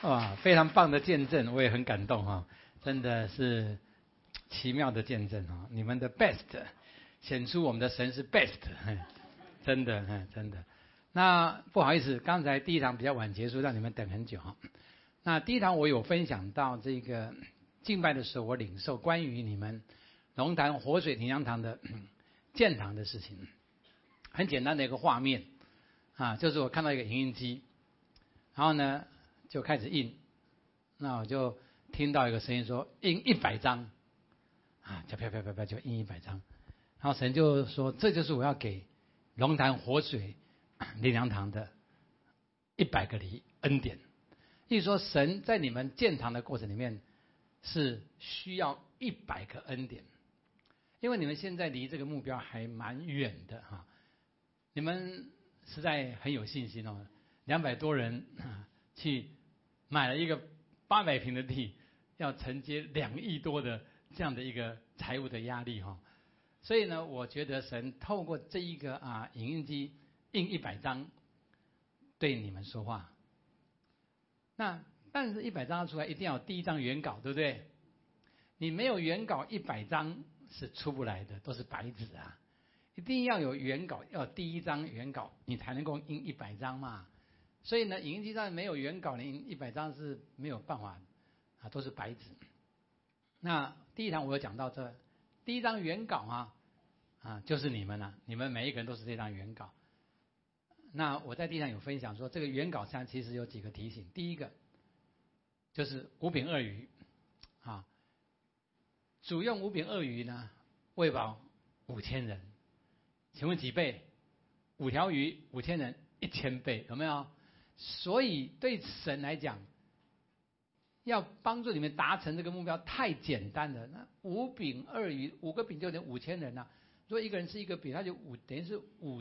哇，非常棒的见证，我也很感动哈，真的是奇妙的见证哈，你们的 best 显出我们的神是 best， 真的真的。那不好意思，刚才第一堂比较晚结束，让你们等很久哈。那第一堂我有分享到这个敬拜的时候，我领受关于你们龙潭活水灵粮堂的建堂的事情，很简单的一个画面啊，就是我看到一个影印机，然后呢就开始印，那我就听到一个声音说印100张啊，就啪就印100张，然后神就说这就是我要给龙潭活水灵粮堂的100个恩典。意思说神在你们建堂的过程里面是需要100个恩典，因为你们现在离这个目标还蛮远的哈，你们实在很有信心哦，200多人去买了一个800平的地，要承接2亿多的这样的一个财务的压力哈，所以呢，我觉得神透过这一个影印机印100张对你们说话。那但是100张出来一定要有第一张原稿，对不对？你没有原稿100张是出不来的，都是白纸啊！一定要有原稿，要有第一张原稿，你才能够印100张嘛。所以呢，影印机上没有原稿，你印100张是没有办法啊，都是白纸。那第一堂我有讲到这第一张原稿就是你们了，你们每一个人都是这张原稿。那我在地上有分享说，这个原稿上其实有几个提醒。第一个就是5饼2鱼啊，主用5饼2鱼呢喂饱5000人，请问几倍？5条鱼5000人1000倍，有没有？所以对神来讲，要帮助你们达成这个目标太简单了。那5饼2鱼，5个饼就等于5000人啊。如果一个人吃1个饼，他就等于是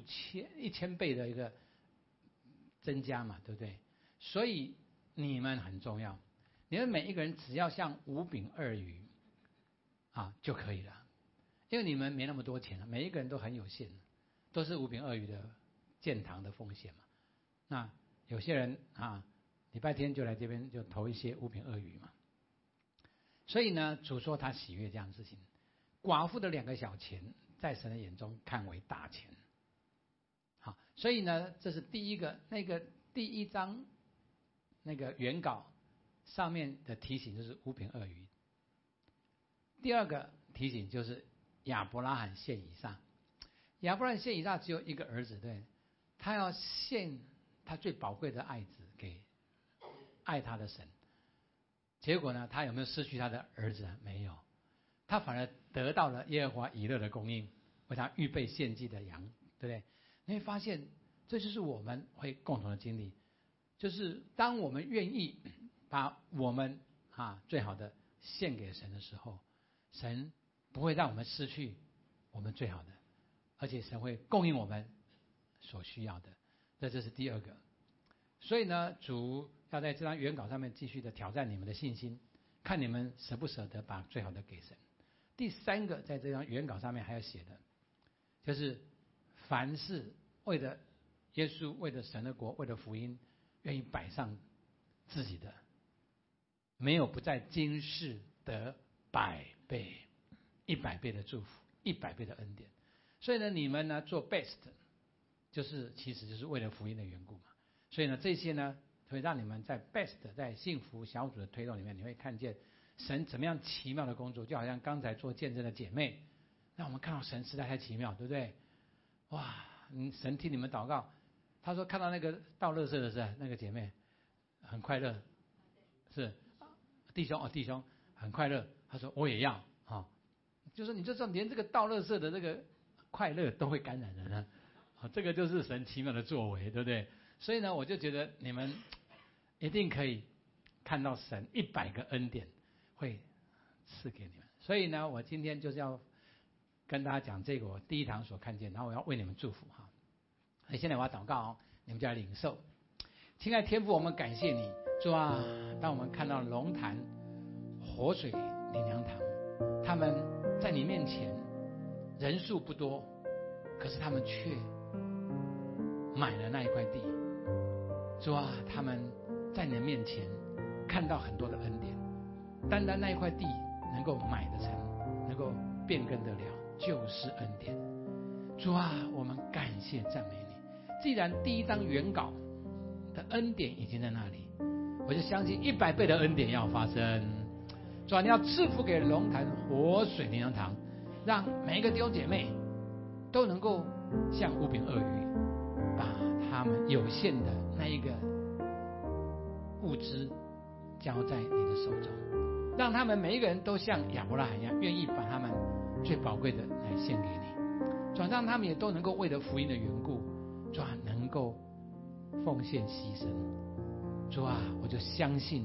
1000倍的一个增加嘛，对不对？所以你们很重要，你们每一个人只要像5饼2鱼就可以了，因为你们没那么多钱了，每一个人都很有限，都是5饼2鱼的建堂的奉献嘛。那有些人礼拜天就来这边就投一些5饼2鱼嘛。所以呢，主说他喜悦这样的事情。寡妇的2个小钱，在神的眼中看为大钱。好，所以呢，这是第一个，那个第一章那个原稿上面的提醒就是5饼2鱼。第二个提醒就是亚伯拉罕献以撒。亚伯拉罕献以撒只有一个儿子，对，他要献他最宝贵的爱子给爱他的神。结果呢，他有没有失去他的儿子？没有，他反而得到了耶和华以勒的供应，为他预备献祭的羊，对不对？你会发现，这就是我们会共同的经历，就是当我们愿意把我们最好的献给神的时候，神不会让我们失去我们最好的，而且神会供应我们所需要的。这是第二个。所以呢，主要在这张原稿上面继续的挑战你们的信心，看你们舍不舍得把最好的给神。第三个，在这张原稿上面还要写的，就是凡是为了耶稣、为了神的国、为了福音，愿意摆上自己的，没有不在今世得100倍、100倍的祝福、100倍的恩典。所以呢，你们呢做 best， 其实就是为了福音的缘故嘛。所以呢，这些呢会让你们在 best 在幸福小组的推动里面，你会看见神怎么样奇妙的工作。就好像刚才做见证的姐妹，让我们看到神实在太奇妙，对不对？哇，神听你们祷告，他说看到那个倒垃圾的是那个姐妹很快乐，是弟兄很快乐，他说我也要就是你就知道连这个倒垃圾的这个快乐都会感染人呢，这个就是神奇妙的作为，对不对？所以呢，我就觉得你们一定可以看到神100个恩典会赐给你们。所以呢，我今天就是要跟大家讲这个我第一堂所看见，然后我要为你们祝福所以现在我要祷告你们就要领受。亲爱的天父，我们感谢你，主啊，当我们看到龙潭活水灵粮堂，他们在你面前人数不多，可是他们却买了那一块地。主啊，他们在你的面前看到很多的恩典。单单那一块地能够买得成，能够变更得了，就是恩典。主啊，我们感谢赞美你。既然第一章原稿的恩典已经在那里，我就相信100倍的恩典要发生。主啊，你要赐福给龙潭活水灵粮堂，让每一个弟兄姐妹都能够像5饼2鱼，把他们有限的那一个物资交在你的手中，让他们每一个人都像亚伯拉罕一样，愿意把他们最宝贵的来献给你。主啊，让他们也都能够为了福音的缘故，主啊，能够奉献牺牲。主啊，我就相信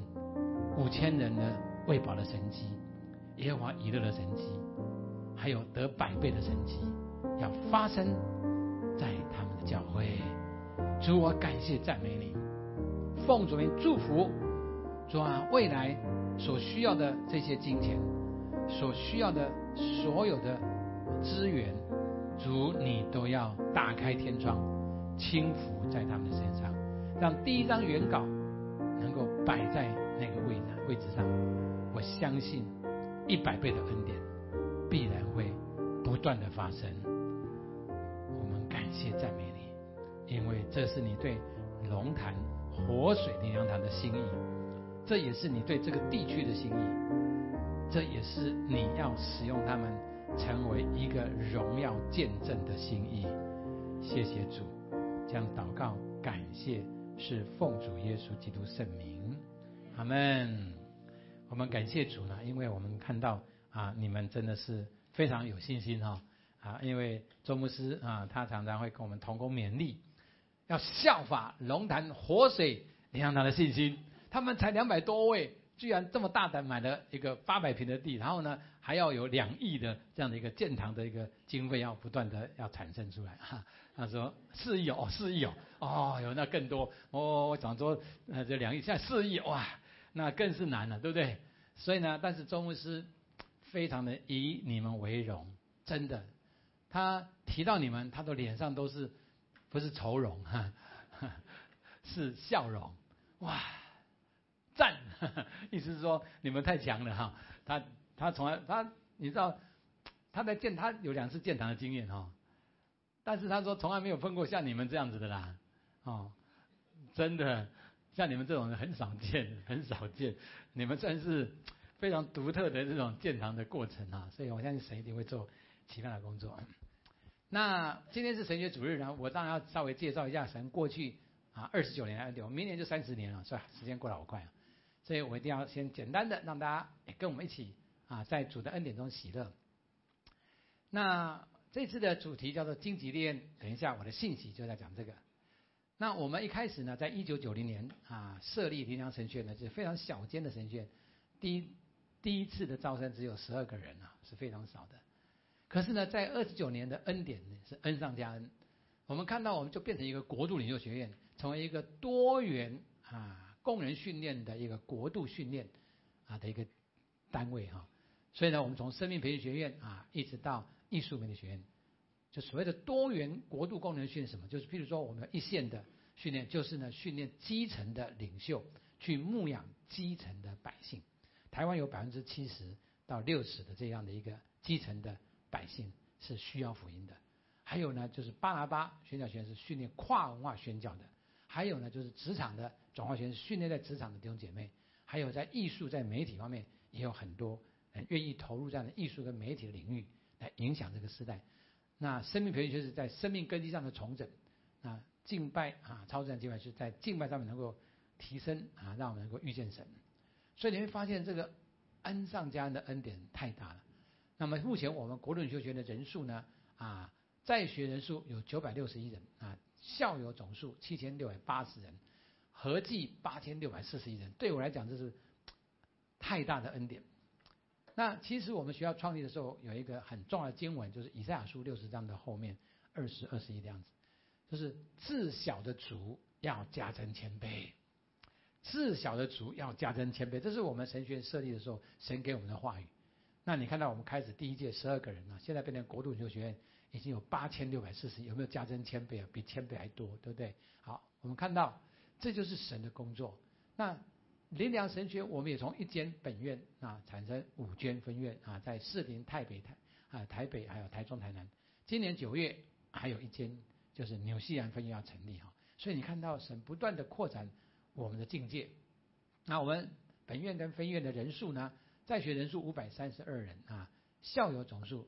5000人的喂饱的神迹，耶和华以勒的神迹，还有得100倍的神迹，要发生在他们的教会。主，我感谢赞美你，奉主名祝福。主啊，未来所需要的这些金钱，所需要的所有的资源，主你都要打开天窗，倾覆在他们的身上，让第一章原稿能够摆在那个位置上。我相信100倍的恩典必然会不断的发生。我们感谢赞美你，因为这是你对龙潭活水灵粮堂的心意，这也是你对这个地区的心意，这也是你要使用他们成为一个荣耀见证的心意。谢谢主，将祷告感谢是奉主耶稣基督圣名，阿们。我们感谢主呢，因为我们看到你们真的是非常有信心因为周牧师他常常会跟我们同工勉励，要效法龙潭活水灵粮堂的信心。他们才200多位，居然这么大胆买了一个800平的地，然后呢还要有2亿的这样的一个建堂的一个经费要不断的要产生出来他说4亿4亿有那更多我想说这2亿现在4亿哇，那更是难了，对不对？所以呢，但是周牧师非常的以你们为荣，真的，他提到你们，他的脸上都是不是愁容是笑容，哇，赞！意思是说你们太强了他从来你知道他有2次建堂的经验但是他说从来没有碰过像你们这样子的啦真的。像你们这种人很少见，很少见。你们算是非常独特的这种建堂的过程所以我相信神一定会做奇妙的工作。那今天是神学主日呢，我当然要稍微介绍一下神过去29年的恩典，我明年就30年了，是吧？时间过得好快所以我一定要先简单的让大家跟我们一起在主的恩典中喜乐。那这次的主题叫做荆棘烈焰，等一下我的信息就在讲这个。那我们一开始呢，在1990年设立灵粮神学院呢，就是非常小间的神学院，第一次的招生只有12个人是非常少的。可是呢，在29年的恩典是恩上加恩，我们看到我们就变成一个国度领袖学院，成为一个多元工人训练的一个国度训练的一个单位所以呢，我们从生命培训学院一直到艺术媒体学院。就所谓的多元国度功能训练什么？就是譬如说我们一线的训练，就是呢训练基层的领袖去牧养基层的百姓。台湾有70%到60%的这样的一个基层的百姓是需要福音的。还有呢，就是巴拿巴宣教学院是训练跨文化宣教的。还有呢，就是职场的转化学院是训练在职场的弟兄姐妹。还有在艺术在媒体方面也有很多人愿意投入这样的艺术跟媒体的领域来影响这个时代。那生命培训就是在生命根基上的重整，那敬拜超自然敬拜是在敬拜上面能够提升让我们能够遇见神。所以你会发现这个恩上加恩的恩典太大了。那么目前我们国度领袖学院的人数呢在学人数有961人校友总数7680人，合计8641人。对我来讲这是太大的恩典。那其实我们学校创立的时候有一个很重要的经文，就是以赛亚书60章的后面20、21这样子，就是自小的主要加增谦卑，自小的主要加增谦卑，这是我们神学院设立的时候神给我们的话语。那你看到我们开始第一届12个人现在变成国度领袖学院已经有8640，有没有加增谦卑比谦卑还多，对不对？好，我们看到这就是神的工作。那灵粮神学我们也从一间本院产生5间分院在士林、台北还有台中、台南。今年9月还有一间就是纽西兰分院要成立所以你看到神不断的扩展我们的境界。那我们本院跟分院的人数呢，在学人数532人校友总数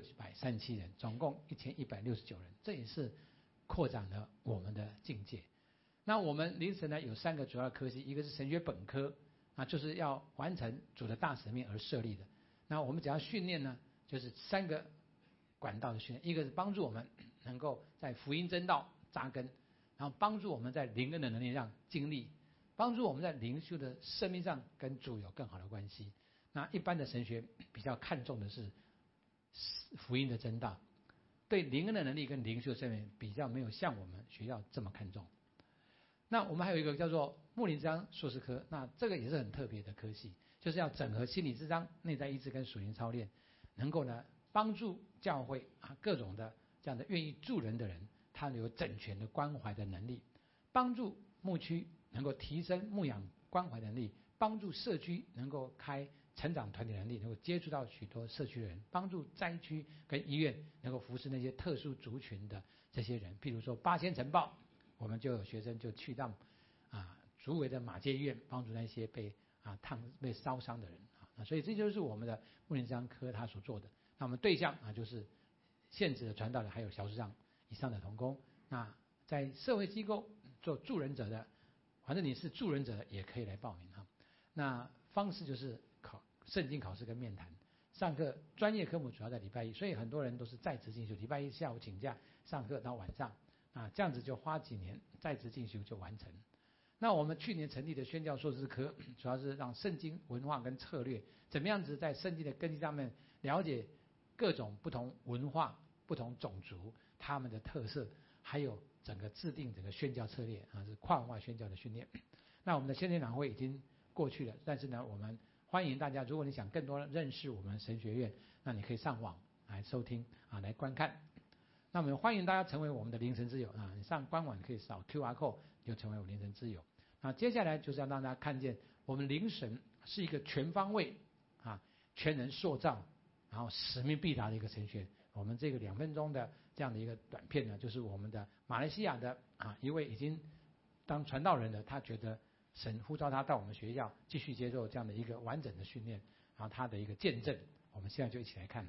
637人，总共1169人，这也是扩展了我们的境界。那我们灵神呢有3个主要的科系，一个是神学本科就是要完成主的大使命而设立的。那我们只要训练呢，就是3个管道的训练，一个是帮助我们能够在福音真道扎根，然后帮助我们在灵恩的能力上经历，帮助我们在灵修的生命上跟主有更好的关系。那一般的神学比较看重的是福音的真道，对灵恩的能力跟灵修的生命比较没有像我们学校这么看重。那我们还有一个叫做牧灵之章硕士科，那这个也是很特别的科系，就是要整合心理之章、内在意志跟属灵操练，能够呢帮助教会各种的这样的愿意助人的人，他有整全的关怀的能力，帮助牧区能够提升牧养关怀能力，帮助社区能够开成长团体能力，能够接触到许多社区的人，帮助灾区跟医院能够服侍那些特殊族群的这些人。譬如说8000晨报，我们就有学生就去到竹围的马偕医院，帮助那些被烧伤的人所以这就是我们的牧灵之章科他所做的。那我们对象就是现职的传道人，还有小组长以上的同工。那在社会机构做助人者的，反正你是助人者的也可以来报名那方式就是圣经考试跟面谈，上课专业科目主要在礼拜一，所以很多人都是在职进修，礼拜一下午请假上课到晚上这样子就花几年在职进修就完成。那我们去年成立的宣教硕士科，主要是让圣经文化跟策略怎么样子在圣经的根基上面了解各种不同文化、不同种族他们的特色，还有整个制定整个宣教策略是跨文化宣教的训练。那我们的宣讲会已经过去了，但是呢，我们欢迎大家，如果你想更多认识我们神学院，那你可以上网来收听来观看。那我们欢迎大家成为我们的灵神之友你上官网可以扫 QR code 就成为我们灵神之友。那接下来就是要让大家看见我们灵神是一个全方位全能塑造，然后使命必达的一个神学。我们这个2分钟的这样的一个短片呢，就是我们的马来西亚的一位已经当传道人的，他觉得神呼召他到我们学校继续接受这样的一个完整的训练，然后他的一个见证，我们现在就一起来看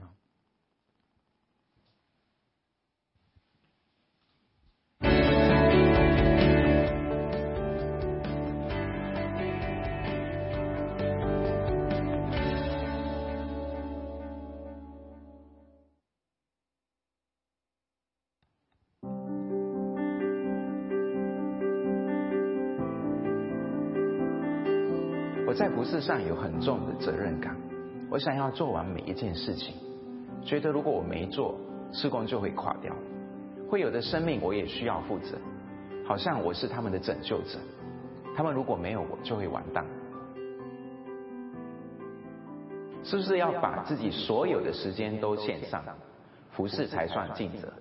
我在服事上有很重的责任感，我想要做完每一件事情，觉得如果我没做，事工就会垮掉，会有的生命我也需要负责，好像我是他们的拯救者，他们如果没有我就会完蛋。是不是要把自己所有的时间都献上，服事才算尽责？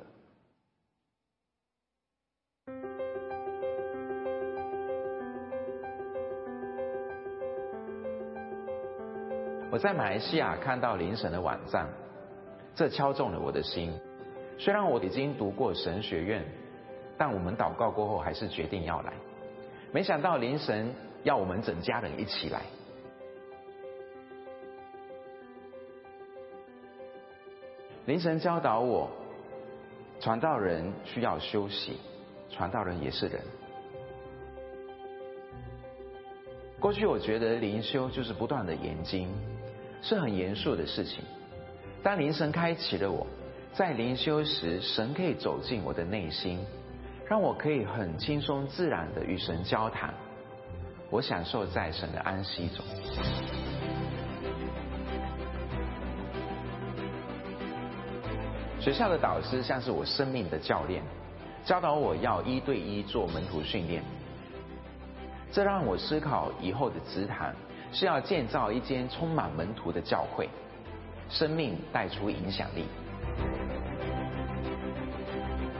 我在马来西亚看到灵神的网站，这敲中了我的心。虽然我已经读过神学院，但我们祷告过后还是决定要来。没想到灵神要我们整家人一起来。灵神教导我，传道人需要休息，传道人也是人。过去我觉得灵修就是不断的研经，是很严肃的事情。当灵神开启了我，在灵修时，神可以走进我的内心，让我可以很轻松自然的与神交谈。我享受在神的安息中。学校的导师像是我生命的教练，教导我要1对1做门徒训练。这让我思考以后的职坛是要建造一间充满门徒的教会，生命带出影响力。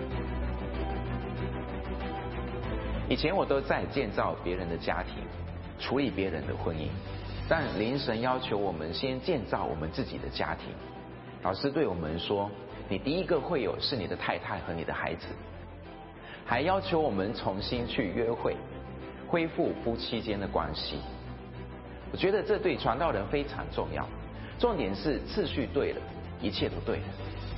以前我都在建造别人的家庭， 处理别人的婚姻，但灵神要求我们先建造我们自己的家庭。老师对我们说，你第一个会友是你的太太和你的孩子，还要求我们重新去约会，恢复夫妻间的关系。我觉得这对传道人非常重要，重点是次序对了，一切都对了。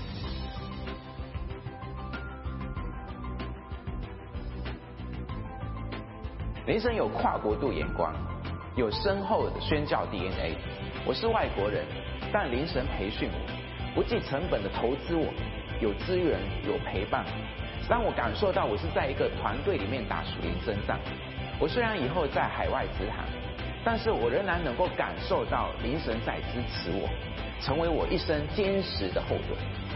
灵神有跨国度眼光，有深厚的宣教 DNA。我是外国人，但灵神培训我，不计成本的投资我，有资源，有陪伴，让我感受到我是在一个团队里面打属灵征战。我虽然以后在海外职行，但是我仍然能够感受到灵神在支持我，成为我一生坚实的后盾。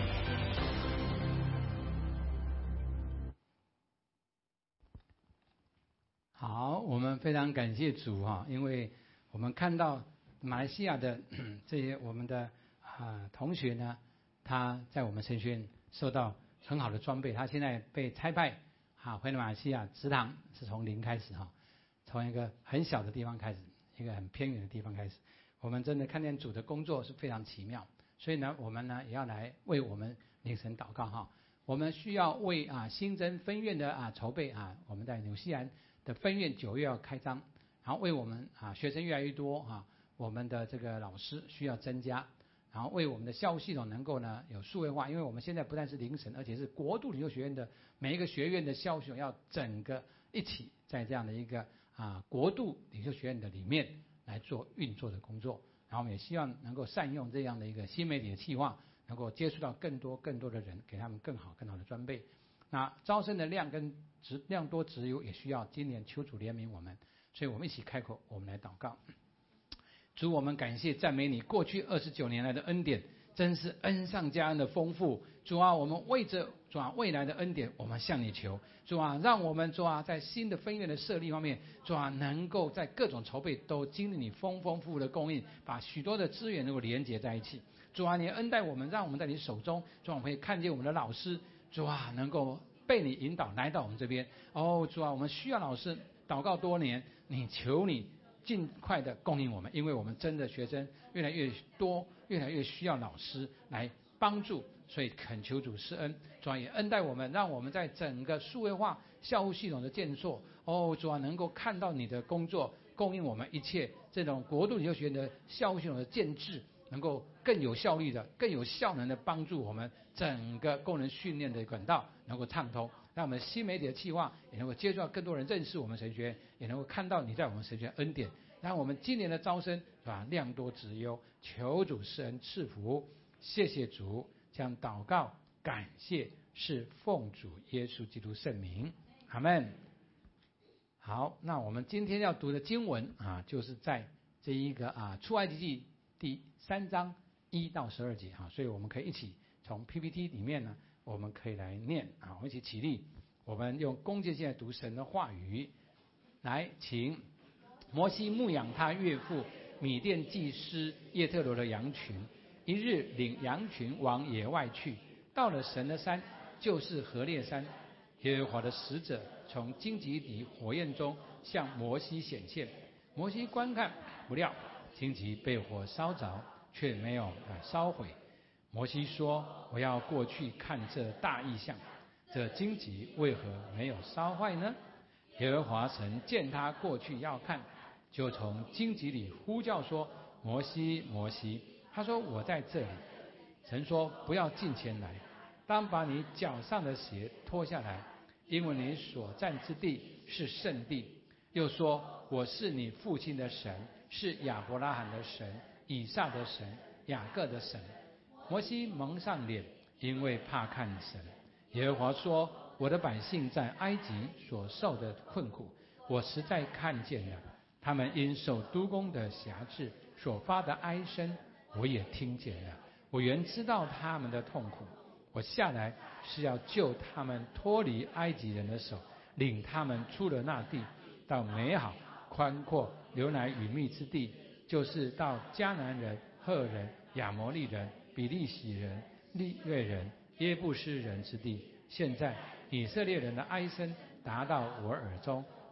好，我们非常感谢主哈，因为我们看到马来西亚的这些我们的同学呢，他在我们神学院受到很好的装备，他现在被差派回马来西亚职堂，是从零开始哈，从一个很小的地方开始，一个很偏远的地方开始。我们真的看见主的工作是非常奇妙，所以呢，我们呢也要来为我们灵神祷告哈。我们需要为新增分院的筹备我们在纽西兰的分院9月要开张，然后为我们学生越来越多我们的这个老师需要增加，然后为我们的校务系统能够呢有数位化，因为我们现在不但是灵神，而且是国度领袖学院的每一个学院的校务系统要整个一起在这样的一个国度领袖学院的里面来做运作的工作，然后我们也希望能够善用这样的一个新媒体的企划，能够接触到更多的人，给他们更好的装备。那招生的量跟量多质优也需要今年求主怜悯我们，所以我们一起开口，我们来祷告。主，我们感谢赞美你，过去29年来的恩典真是恩上加恩的丰富。主啊，我们为着主未来的恩典，我们向你求。主啊，让我们主在新的分院的设立方面，主能够在各种筹备都经历你丰富的供应，把许多的资源能够连结在一起。主啊，你恩待我们，让我们在你手中，主啊，我们可以看见我们的老师，主啊，能够被你引导来到我们这边。主啊，我们需要老师，祷告多年，你求你尽快的供应我们，因为我们真的学生越来越多，越来越需要老师来帮助，所以恳求主施恩。主啊，也恩待我们，让我们在整个数位化校务系统的建设，主啊，能够看到你的工作，供应我们一切这种国度领袖学院的校务系统的建制，能够更有效率的、更有效能的帮助我们整个工人训练的管道能够畅通，让我们新媒体的企划也能够接触到更多人认识我们神学院，也能够看到你在我们神学院恩典，让我们今年的招生是吧量多质优，求主施恩赐福。谢谢主，将祷告感谢是奉主耶稣基督圣名，阿们。好，那我们今天要读的经文就是在这一个出埃及记第3章1到12节所以我们可以一起从 PPT 里面呢，我们可以来念我们一起起立，我们用恭敬心来读神的话语。来，请摩西牧养他岳父米甸祭司叶特罗的羊群，一日领羊群往野外去，到了神的山，就是何烈山。耶和华的使者从荆棘里火焰中向摩西显现，摩西观看，不料荆棘被火烧着，却没有烧毁。摩西说：我要过去看这大异象，这荆棘为何没有烧坏呢？耶和华神见他过去要看，就从荆棘里呼叫说：摩西，摩西。他说：我在这里。神说：不要近前来，当把你脚上的鞋脱下来，因为你所站之地是圣地。又说：我是你父亲的神，是亚伯拉罕的神，以撒的神，雅各的神。摩西蒙上脸，因为怕看神。耶和华说：我的百姓在埃及所受的困苦，我实在看见了，他们因受督工的辖制所发的哀声，我也听见了。我原知道他们的痛苦，我下来是要救他们脱离埃及人的手，领他们出了那地，到美好宽阔流奶与蜜之地，就是到迦南人、赫人、亚摩利人、比利洗人、利未人、耶布斯人之地。现在以色列人的哀声达到我耳中，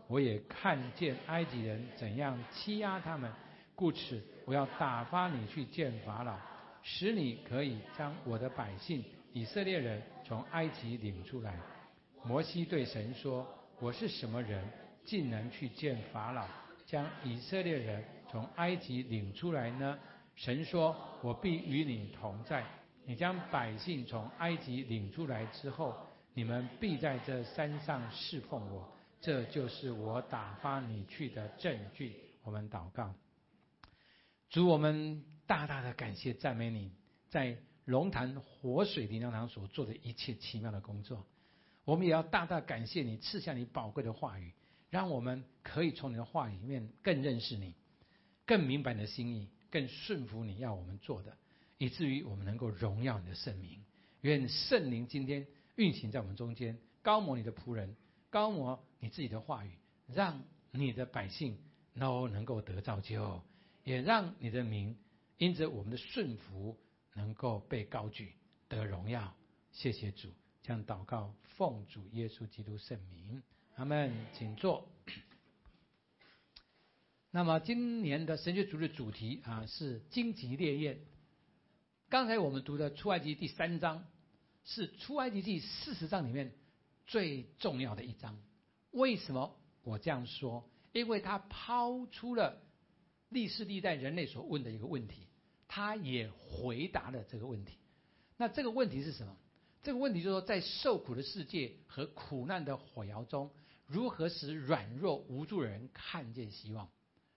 我也看见埃及人怎样欺压他们，故此我要打发你去见法老，使你可以将我的百姓以色列人从埃及领出来。摩西对神说：我是什么人，竟能去见法老，将以色列人从埃及领出来呢？神说：我必与你同在，你将百姓从埃及领出来之后，你们必在这山上侍奉我，这就是我打发你去的证据。我们祷告。主，我们大大的感谢赞美你，在龙潭活水灵粮堂所做的一切奇妙的工作。我们也要大大感谢你赐下你宝贵的话语，让我们可以从你的话语里面更认识你，更明白你的心意，更顺服你要我们做的，以至于我们能够荣耀你的圣名。愿圣灵今天运行在我们中间，高摩你的仆人，高摩你自己的话语，让你的百姓都能够得造就，也让你的名因着我们的顺服能够被高举，得荣耀。谢谢主，这样祷告奉主耶稣基督圣名，阿们。请坐。那么今年的神学主日主题是荆棘烈焰。刚才我们读的出埃及第3章是出埃及记40章里面最重要的一章。为什么我这样说？因为它抛出了历世历代人类所问的一个问题，它也回答了这个问题。那这个问题是什么？这个问题就是说，在受苦的世界和苦难的火窑中，如何使软弱无助的人看见希望？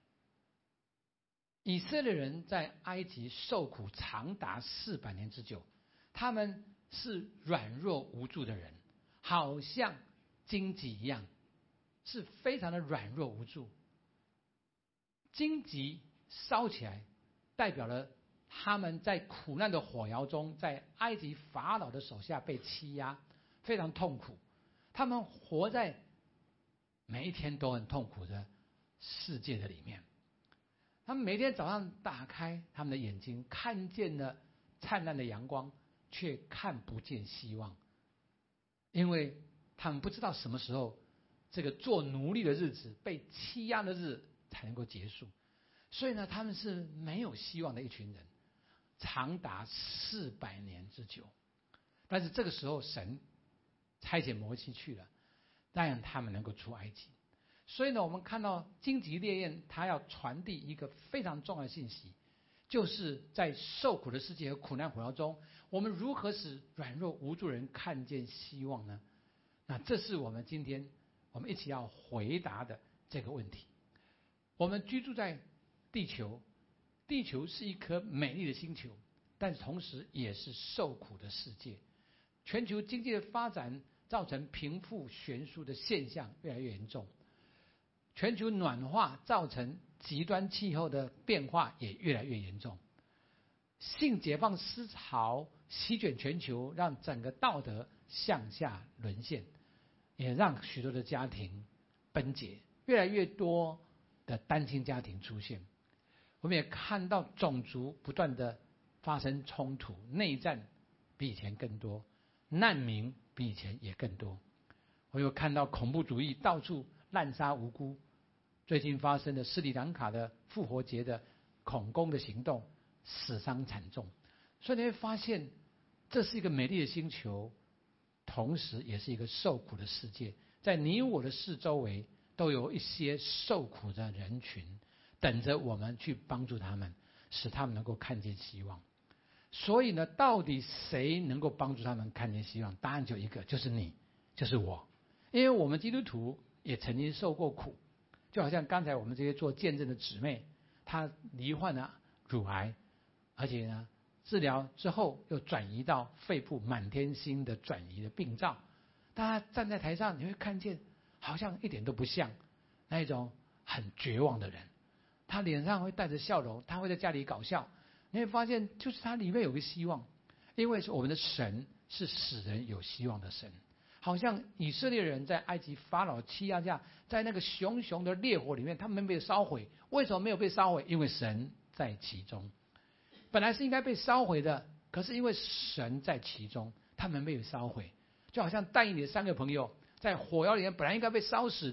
以色列人在埃及受苦长达400年之久，他们是软弱无助的人，好像荆棘一样，是非常的软弱无助。荆棘烧起来，代表了他们在苦难的火窑中，在埃及法老的手下被欺压，非常痛苦。他们活在每一天都很痛苦的世界的里面。他们每天早上打开他们的眼睛，看见了灿烂的阳光，却看不见希望，因为他们不知道什么时候这个做奴隶的日子、被欺压的日子才能够结束。所以呢，他们是没有希望的一群人，长达400年之久。但是这个时候，神差遣摩西去了，让他们能够出埃及。所以呢，我们看到荆棘烈焰，它要传递一个非常重要的信息，就是在受苦的世界和苦难火窑中，我们如何使软弱无助人看见希望呢？那这是我们今天我们一起要回答的这个问题。我们居住在地球，地球是一颗美丽的星球，但同时也是受苦的世界。全球经济的发展造成贫富悬殊的现象越来越严重，全球暖化造成极端气候的变化也越来越严重。性解放思潮席卷全球，让整个道德向下沦陷，也让许多的家庭崩解，越来越多的单亲家庭出现。我们也看到种族不断的发生冲突，内战比以前更多，难民比以前也更多。我有看到恐怖主义到处滥杀无辜，最近发生的斯里兰卡的复活节的恐攻的行动，死伤惨重。所以你会发现，这是一个美丽的星球，同时也是一个受苦的世界。在你我的四周围都有一些受苦的人群，等着我们去帮助他们，使他们能够看见希望。所以呢，到底谁能够帮助他们看见希望？答案就一个，就是你，就是我。因为我们基督徒也曾经受过苦，就好像刚才我们这些做见证的姊妹，她罹患了乳癌，而且呢，治疗之后又转移到肺部满天星的转移的病灶。大家站在台上，你会看见好像一点都不像那一种很绝望的人，他脸上会带着笑容，他会在家里搞笑。你会发现，就是他里面有个希望，因为我们的神是使人有希望的神。好像以色列人在埃及法老欺压下，在那个熊熊的烈火里面，他们没有被烧毁。为什么没有被烧毁？因为神在其中。本来是应该被烧毁的，可是因为神在其中，他们没有烧毁。就好像但以理的3个朋友在火窑里面本来应该被烧死的，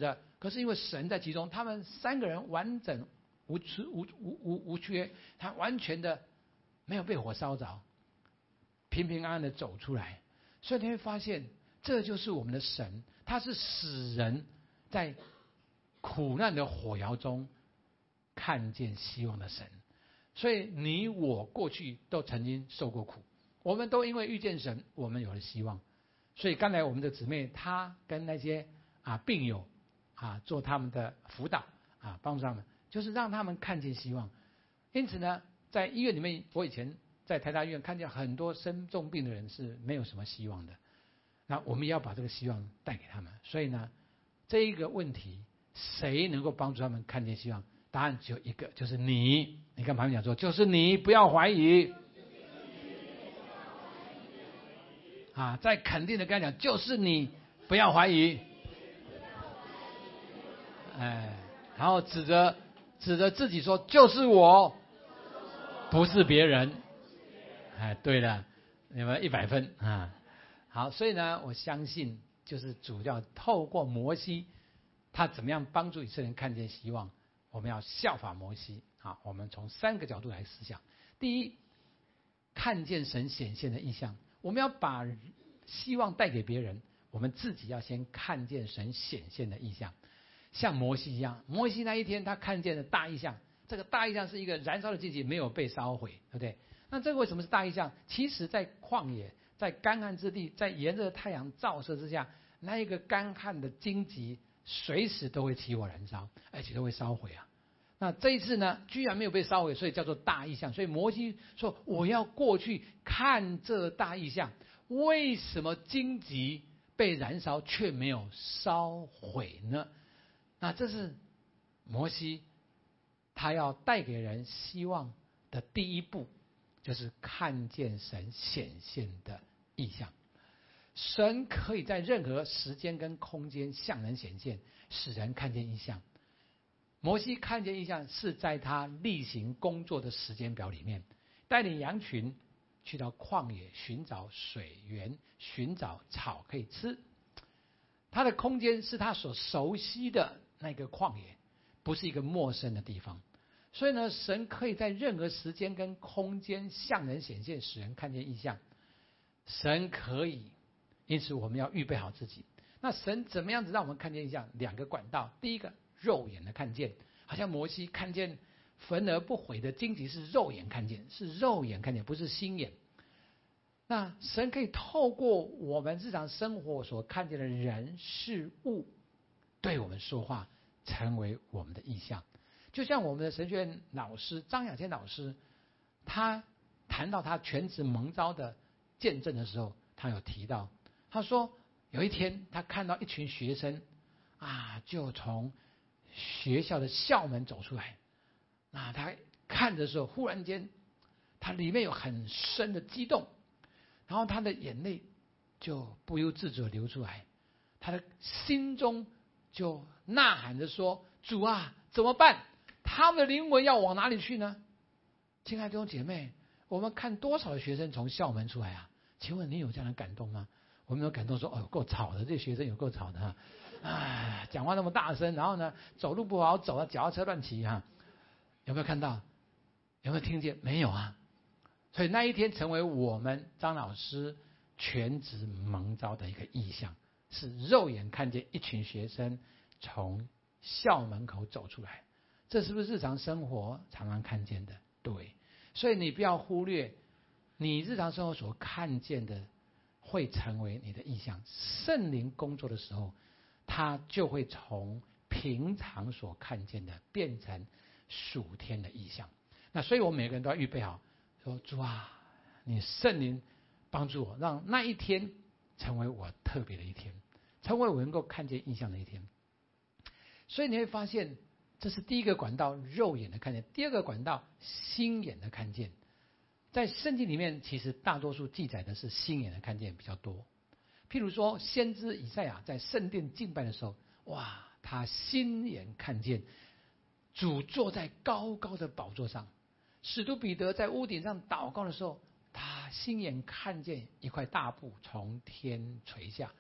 可是因为神在其中，他们3个人完整无缺，他完全的没有被火烧着，平平安安的走出来。所以你会发现，这就是我们的神，他是使人在苦难的火窑中看见希望的神。所以你我过去都曾经受过苦，我们都因为遇见神，我们有了希望。所以刚才我们的姊妹，她跟那些病友做他们的辅导帮助他们，就是让他们看见希望。因此呢，在医院里面，我以前在台大医院看见很多生重病的人是没有什么希望的，那我们也要把这个希望带给他们。所以呢，这一个问题，谁能够帮助他们看见希望？答案只有一个，就是你。你跟旁边讲说，就是你，不要怀疑。再肯定的跟他讲，就是你，不要怀疑。然后指着自己说，就是我，不是别人。对了，你们100分好，所以呢，我相信就是主要透过摩西，他怎么样帮助以色列人看见希望，我们要效法摩西。我们从3个角度来思想。第一，看见神显现的意象，我们要把希望带给别人，我们自己要先看见神显现的意象。像摩西一样，摩西那一天他看见了大异象，这个大异象是一个燃烧的荆棘没有被烧毁，对不对？那这个为什么是大异象？其实在旷野，在干旱之地，在炎热的太阳照射之下，那一个干旱的荆棘随时都会起火燃烧，而且都会烧毁那这一次呢，居然没有被烧毁，所以叫做大异象。所以摩西说，我要过去看这大异象，为什么荆棘被燃烧却没有烧毁呢？那这是摩西他要带给人希望的第一步，就是看见神显现的异象。神可以在任何时间跟空间向人显现，使人看见异象。摩西看见异象是在他例行工作的时间表里面，带领羊群去到旷野寻找水源，寻找草可以吃。他的空间是他所熟悉的那个旷野，不是一个陌生的地方。所以呢，神可以在任何时间跟空间向人显现，使人看见异象。神可以，因此我们要预备好自己。那神怎么样子让我们看见异象？2个管道。第一个，肉眼的看见，好像摩西看见焚而不毁的荆棘是肉眼看见，是肉眼看见，不是心眼。那神可以透过我们日常生活所看见的人事物，对我们说话，成为我们的意象。就像我们的神学院老师张雅谦老师，他谈到他全职蒙召的见证的时候，他有提到，他说有一天他看到一群学生就从学校的校门走出来，那他看的时候，忽然间他里面有很深的激动，然后他的眼泪就不由自主流出来，他的心中就呐喊着说，主啊，怎么办？他们的灵魂要往哪里去呢？亲爱的弟兄姐妹，我们看多少的学生从校门出来请问你有这样的感动吗？我们有感动说，够吵的，这学生有够吵的讲话那么大声，然后呢，走路不好走脚踏车乱骑有没有看到？有没有听见？没有所以那一天成为我们张老师全职蒙召的一个意象，是肉眼看见一群学生从校门口走出来。这是不是日常生活常常看见的？对，所以你不要忽略你日常生活所看见的会成为你的意象。圣灵工作的时候，他就会从平常所看见的变成属天的意象。那所以我们每个人都要预备好，说主啊，你圣灵帮助我，让那一天成为我特别的一天，成为我能够看见意象的一天。所以你会发现，这是第一个管道，肉眼的看见。第二个管道，心眼的看见。在圣经里面，其实大多数记载的是心眼的看见比较多。譬如说，先知以赛亚在圣殿敬拜的时候，他心眼看见主坐在高高的宝座上。使徒彼得在屋顶上祷告的时候，他心眼看见一块大布从天垂下。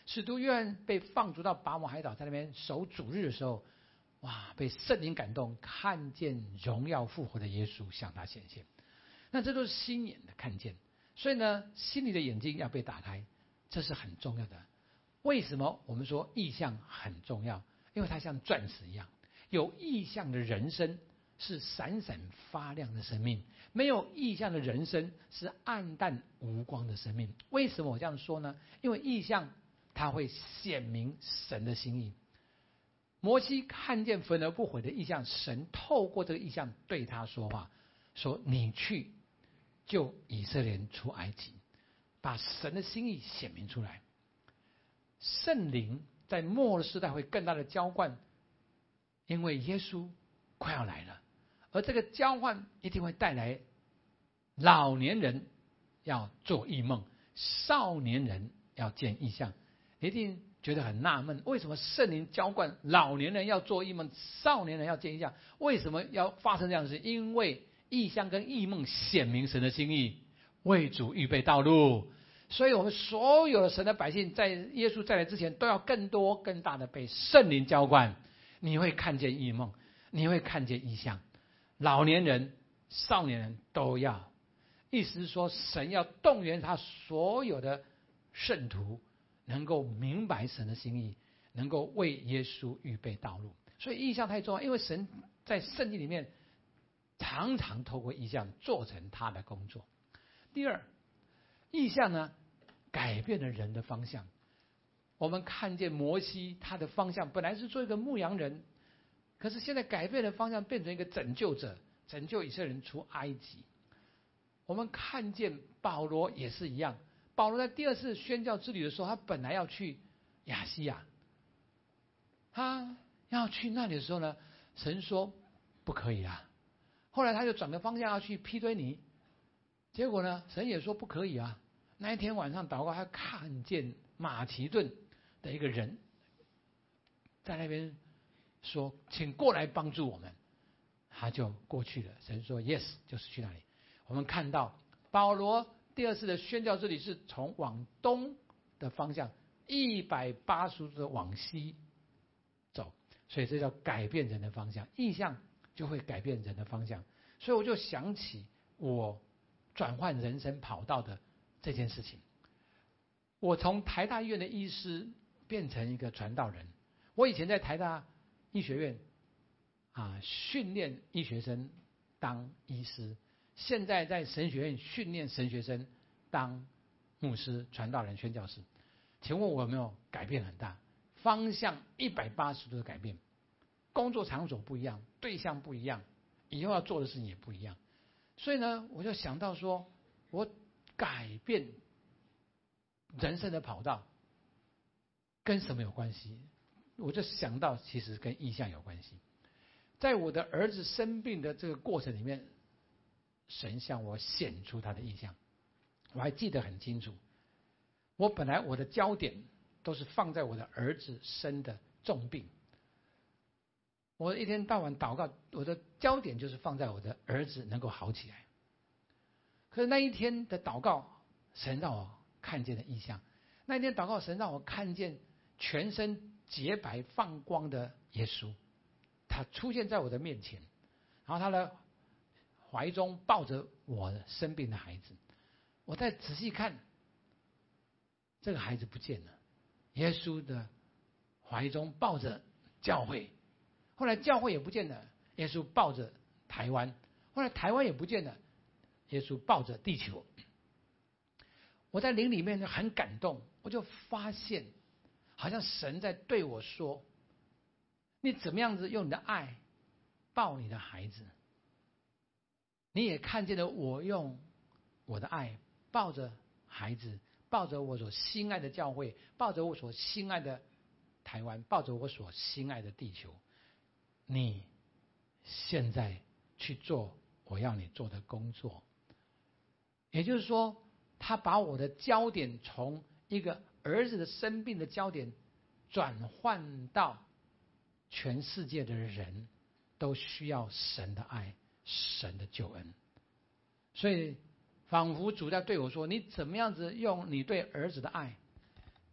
使徒约翰被放逐到拔摩海岛，在那边守主日的时候，哇，被圣灵感动，看见荣耀复活的耶稣向他显现。那这都是心眼的看见，所以呢，心里的眼睛要被打开，这是很重要的。为什么我们说意象很重要？因为它像钻石一样，有意象的人生是闪闪发亮的生命，没有意象的人生是暗淡无光的生命。为什么我这样说呢？因为意象它会显明神的心意。摩西看见焚而不毁的意象，神透过这个意象对他说话，说你去救以色列人出埃及，把神的心意显明出来。圣灵在末日时代会更大的浇灌，因为耶稣快要来了，而这个交换一定会带来老年人要做异梦，少年人要见异象。一定觉得很纳闷，为什么圣灵浇灌老年人要做异梦，少年人要见异象？为什么要发生这样的事？因为异象跟异梦显明神的心意，为主预备道路。所以我们所有的神的百姓在耶稣再来之前，都要更多更大的被圣灵浇灌。你会看见异梦，你会看见异象，老年人少年人都要。意思是说，神要动员他所有的圣徒能够明白神的心意，能够为耶稣预备道路。所以异象太重要，因为神在圣经里面常常透过异象做成他的工作。第二，异象呢改变了人的方向。我们看见摩西他的方向本来是做一个牧羊人，可是现在改变了方向，变成一个拯救者，拯救以色列人出埃及。我们看见保罗也是一样，保罗在第二次宣教之旅的时候，他本来要去亚细亚，他要去那里的时候呢，神说不可以啊。后来他就转个方向要去庇推尼，结果呢，神也说不可以啊。那一天晚上祷告，他看见马其顿的一个人在那边说，请过来帮助我们，他就过去了。神说 yes， 就是去那里。我们看到保罗第二次的宣教之旅是从往东的方向180度往西走，所以这叫改变人的方向。意象就会改变人的方向。所以我就想起我转换人生跑道的这件事情。我从台大医院的医师变成一个传道人。我以前在台大医学院训练医学生当医师，现在在神学院训练神学生当牧师、传道人、宣教士。请问我有没有改变很大？方向180度的改变，工作场所不一样，对象不一样，以后要做的事情也不一样。所以呢，我就想到说，我改变人生的跑道跟什么有关系？我就想到其实跟意象有关系。在我的儿子生病的这个过程里面，神向我显出他的意象，我还记得很清楚。我本来我的焦点都是放在我的儿子生的重病，我一天到晚祷告，我的焦点就是放在我的儿子能够好起来。可是那一天的祷告，神让我看见了异象。那一天祷告，神让我看见全身洁白放光的耶稣，他出现在我的面前，然后他的怀中抱着我生病的孩子。我再仔细看，这个孩子不见了，耶稣的怀中抱着教会，后来教会也不见了，耶稣抱着台湾，后来台湾也不见了，耶稣抱着地球。我在灵里面很感动，我就发现好像神在对我说，你怎么样子用你的爱抱你的孩子，你也看见了我用我的爱抱着孩子，抱着我所心爱的教会，抱着我所心爱的台湾，抱着我所心爱的地球。你现在去做我要你做的工作。也就是说，他把我的焦点从一个儿子的生病的焦点转换到全世界的人都需要神的爱，神的救恩。所以仿佛主在对我说，你怎么样子用你对儿子的爱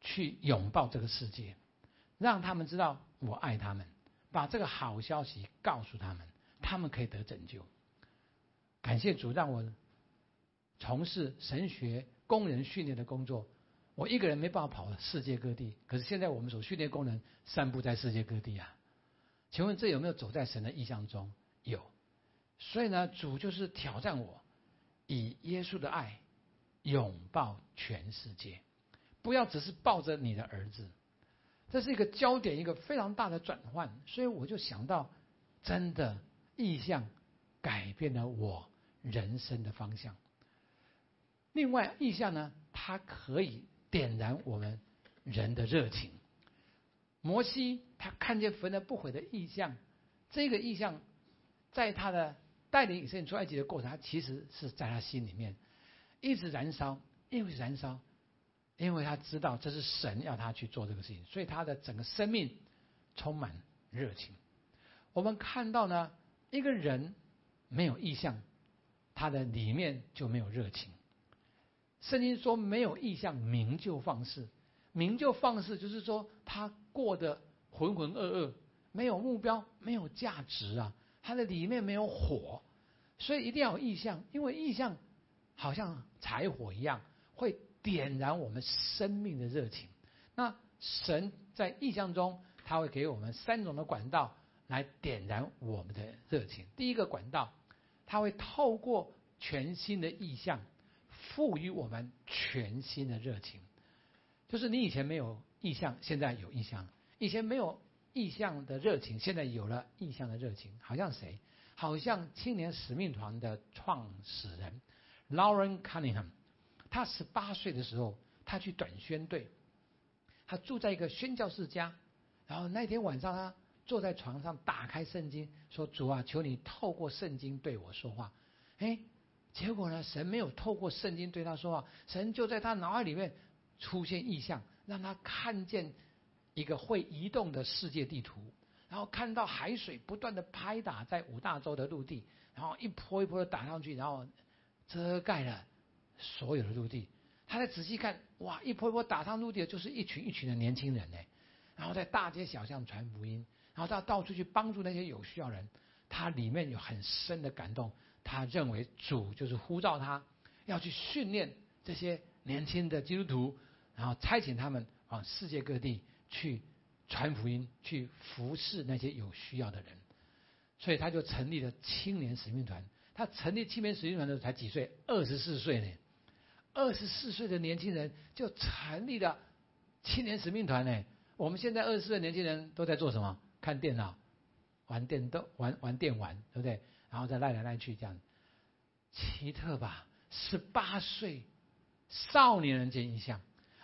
去拥抱这个世界，让他们知道我爱他们，把这个好消息告诉他们，他们可以得拯救。感谢主，让我从事神学工人训练的工作。我一个人没办法跑世界各地，可是现在我们所训练工人散布在世界各地啊。请问这有没有走在神的意象中？有。所以呢，主就是挑战我，以耶稣的爱拥抱全世界，不要只是抱着你的儿子。这是一个焦点，一个非常大的转换。所以我就想到，真的意象改变了我人生的方向。另外，意象呢，它可以点燃我们人的热情。摩西他看见焚而不毁的意象，这个意象在他的带领以色列出埃及的过程，他其实是在他心里面一直燃烧，因为他知道这是神要他去做这个事情，所以他的整个生命充满热情。我们看到呢，一个人没有意象，他的里面就没有热情。圣经说没有意象，名就放肆。名就放肆就是说他过得浑浑噩噩，没有目标，没有价值啊，他的里面没有火。所以一定要有意象，因为意象好像柴火一样，会点燃我们生命的热情。那神在意象中，他会给我们3种的管道来点燃我们的热情。第一个管道，他会透过全新的意象赋予我们全新的热情。就是你以前没有意象，现在有意象；以前没有意象的热情，现在有了意象的热情。好像谁？好像青年使命团的创始人 Lauren Cunningham。他18岁的时候，他去短宣队，他住在一个宣教士家，然后那天晚上他坐在床上打开圣经，说：“主啊，求你透过圣经对我说话。”结果呢，神没有透过圣经对他说话，神就在他脑海里面出现异象，让他看见一个会移动的世界地图，然后看到海水不断的拍打在5大洲的陆地，然后一波一波的打上去，然后遮盖了所有的陆地。他再仔细看，哇，一波一波打上陆地的就是一群一群的年轻人呢，然后在大街小巷传福音，然后他到处去帮助那些有需要人。他里面有很深的感动，他认为主就是呼召他要去训练这些年轻的基督徒，然后差遣他们往世界各地去传福音，去服侍那些有需要的人。所以他就成立了青年使命团。他成立青年使命团的时候才几岁？24岁呢。24岁的年轻人就成立了青年使命团呢。我们现在24岁的年轻人都在做什么？看电脑、玩电动、玩电玩，对不对？然后再赖来赖去这样。奇特吧？18岁少年人见异象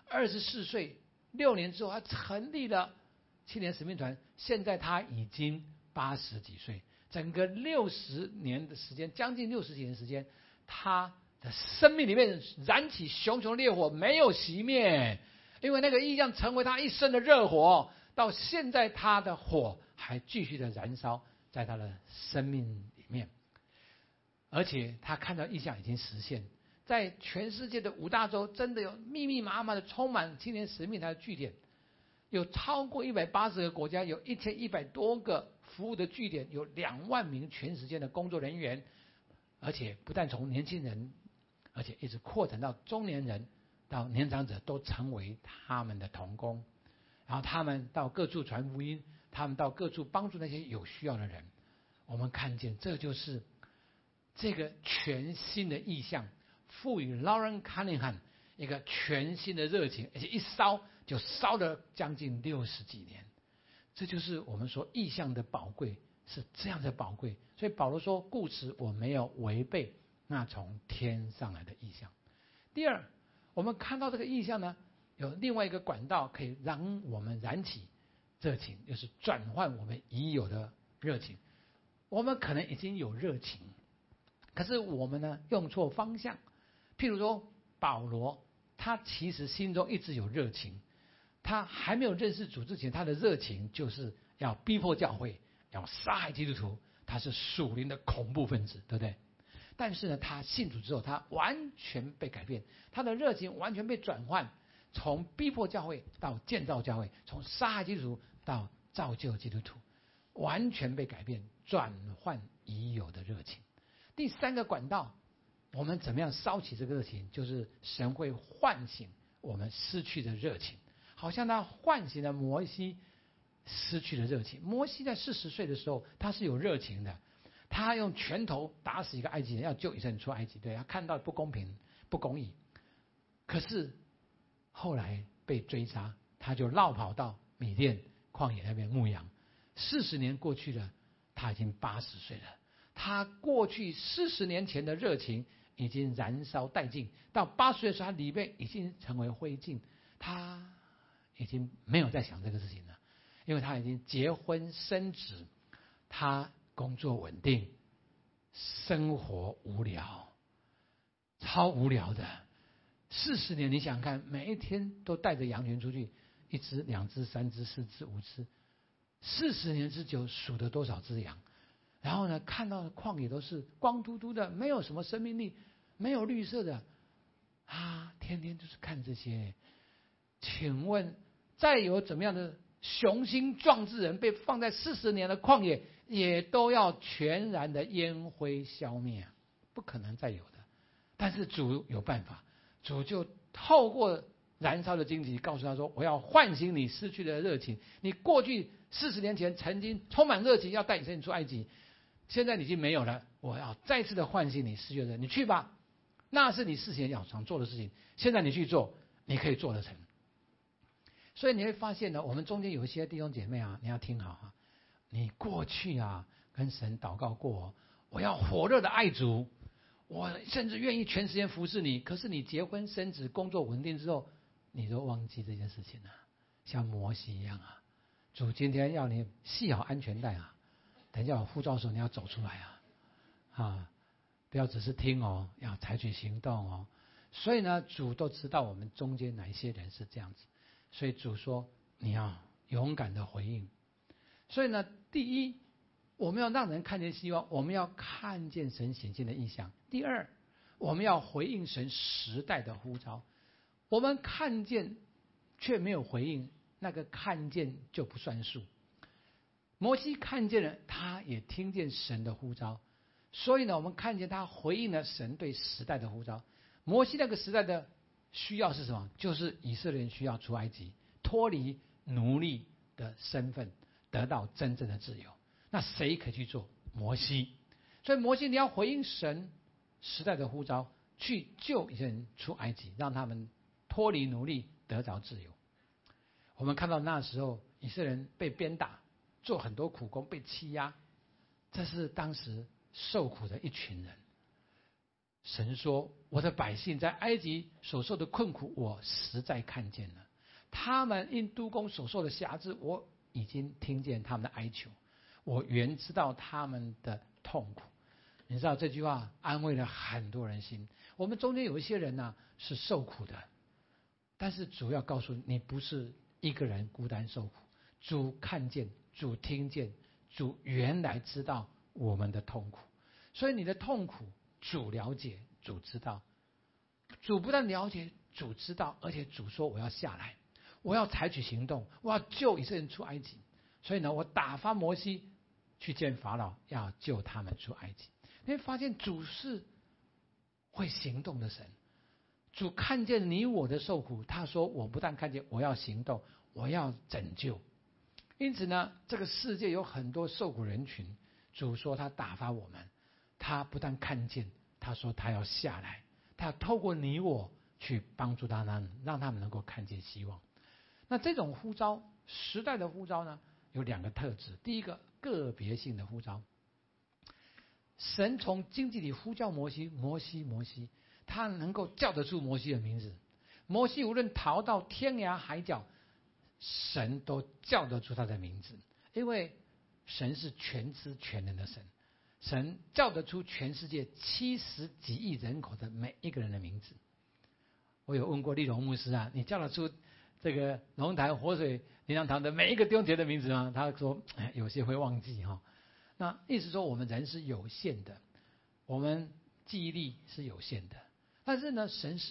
，24岁6年之后，他成立了青年使命团。现在他已经80几岁，整个60年的时间，将近60几年的时间，他的生命里面燃起熊熊烈火，没有熄灭，因为那个异象成为他一生的热火。到现在，他的火还继续的燃烧在他的生命里面，而且他看到异象已经实现。在全世界的5大洲，真的有密密麻麻的充满青年使命团的据点，有超过180个国家，有1100多个服务的据点，有2万名全时间的工作人员，而且不但从年轻人，而且一直扩展到中年人，到年长者都成为他们的同工。然后他们到各处传福音，他们到各处帮助那些有需要的人。我们看见这就是这个全新的意象，赋予 Lauren Cunningham 一个全新的热情，而且一烧就烧了将近60几年。这就是我们说意象的宝贵，是这样的宝贵。所以保罗说：“故此我没有违背那从天上来的意象。”第二，我们看到这个意象呢，有另外一个管道可以让我们燃起热情，就是转换我们已有的热情。我们可能已经有热情，可是我们呢用错方向。譬如说保罗，他其实心中一直有热情，他还没有认识主之前，他的热情就是要逼迫教会，要杀害基督徒，他是属灵的恐怖分子，对不对？但是呢，他信主之后，他完全被改变，他的热情完全被转换。 从逼迫教会到建造教会，从杀害基督徒到造就基督徒，完全被改变，转换已有的热情。第三个管道，我们怎么样烧起这个热情？就是神会唤醒我们失去的热情，好像他唤醒了摩西失去的热情。摩西在40岁的时候，他是有热情的，他用拳头打死一个埃及人，要救以色列人出埃及。对，他看到不公平、不公义，可是后来被追杀，他就绕跑到米甸旷野那边牧羊。40年过去了，他已经80岁了。他过去40年前的热情已经燃烧殆尽，到80岁的时候，他里面已经成为灰烬，他已经没有在想这个事情了，因为他已经结婚生子，他工作稳定，生活无聊，超无聊的。40年，你想想看，每一天都带着羊群出去，1只、2只、3只、4只、5只，40年之久，数得多少只羊？然后呢，看到的旷野都是光秃秃的，没有什么生命力，没有绿色的，天天就是看这些。请问，再有怎么样的雄心壮志人被放在40年的旷野，也都要全然的烟灰消灭，不可能再有的。但是主有办法，主就透过燃烧的荆棘告诉他说，我要唤醒你失去的热情。你过去40年前曾经充满热情要带以色列人出埃及，现在已经没有了，我要再次的唤醒你失去的热情。你去吧，那是你40年想做的事情，现在你去做，你可以做得成。所以你会发现呢，我们中间有一些弟兄姐妹啊，你要听好啊，你过去啊跟神祷告过，我要火热的爱主，我甚至愿意全时间服侍你。可是你结婚生子工作稳定之后，你都忘记这件事情了，像摩西一样啊。主今天要你系好安全带啊，等一下我呼召的时候你要走出来啊，不要只是听哦，要采取行动哦。所以呢，主都知道我们中间哪一些人是这样子，所以主说你要勇敢的回应。所以呢，第一，我们要让人看见希望，我们要看见神显现的意象。第二，我们要回应神时代的呼召。我们看见却没有回应，那个看见就不算数。摩西看见了，他也听见神的呼召，所以呢，我们看见他回应了神对时代的呼召。摩西那个时代的需要是什么？就是以色列人需要出埃及，脱离奴隶的身份，得到真正的自由。那谁可以去做？摩西。所以摩西，你要回应神时代的呼召，去救以色列人出埃及，让他们脱离奴隶，得着自由。我们看到那时候以色列人被鞭打，做很多苦工，被欺压，这是当时受苦的一群人。神说，我的百姓在埃及所受的困苦，我实在看见了。他们因督工所受的辖制，我已经听见他们的哀求，我原知道他们的痛苦。你知道这句话安慰了很多人心。我们中间有一些人呢，是受苦的，但是主要告诉你，你不是一个人孤单受苦。主看见，主听见，主原来知道我们的痛苦，所以你的痛苦主了解，主知道。主不但了解，主知道，而且主说我要下来，我要采取行动，我要救以色列人出埃及。所以呢，我打发摩西去见法老，要救他们出埃及。你会发现主是会行动的神。主看见你我的受苦，他说我不但看见，我要行动，我要拯救。因此呢，这个世界有很多受苦人群，主说他打发我们，他不但看见，他说他要下来，他要透过你我去帮助他们，让他们能够看见希望。那这种呼召，时代的呼召呢，有2个特质。第一个，个别性的呼召。神从荆棘里呼叫摩西，摩西，摩西，他能够叫得出摩西的名字。摩西无论逃到天涯海角，神都叫得出他的名字，因为神是全知全能的神，神叫得出全世界70几亿人口的每一个人的名字。我有问过立荣牧师啊，你叫得出这个龙潭活水灵粮堂的每一个弟兄姐妹的名字吗？他说有些会忘记哈。那意思说我们人是有限的，我们记忆力是有限的，但是呢，神是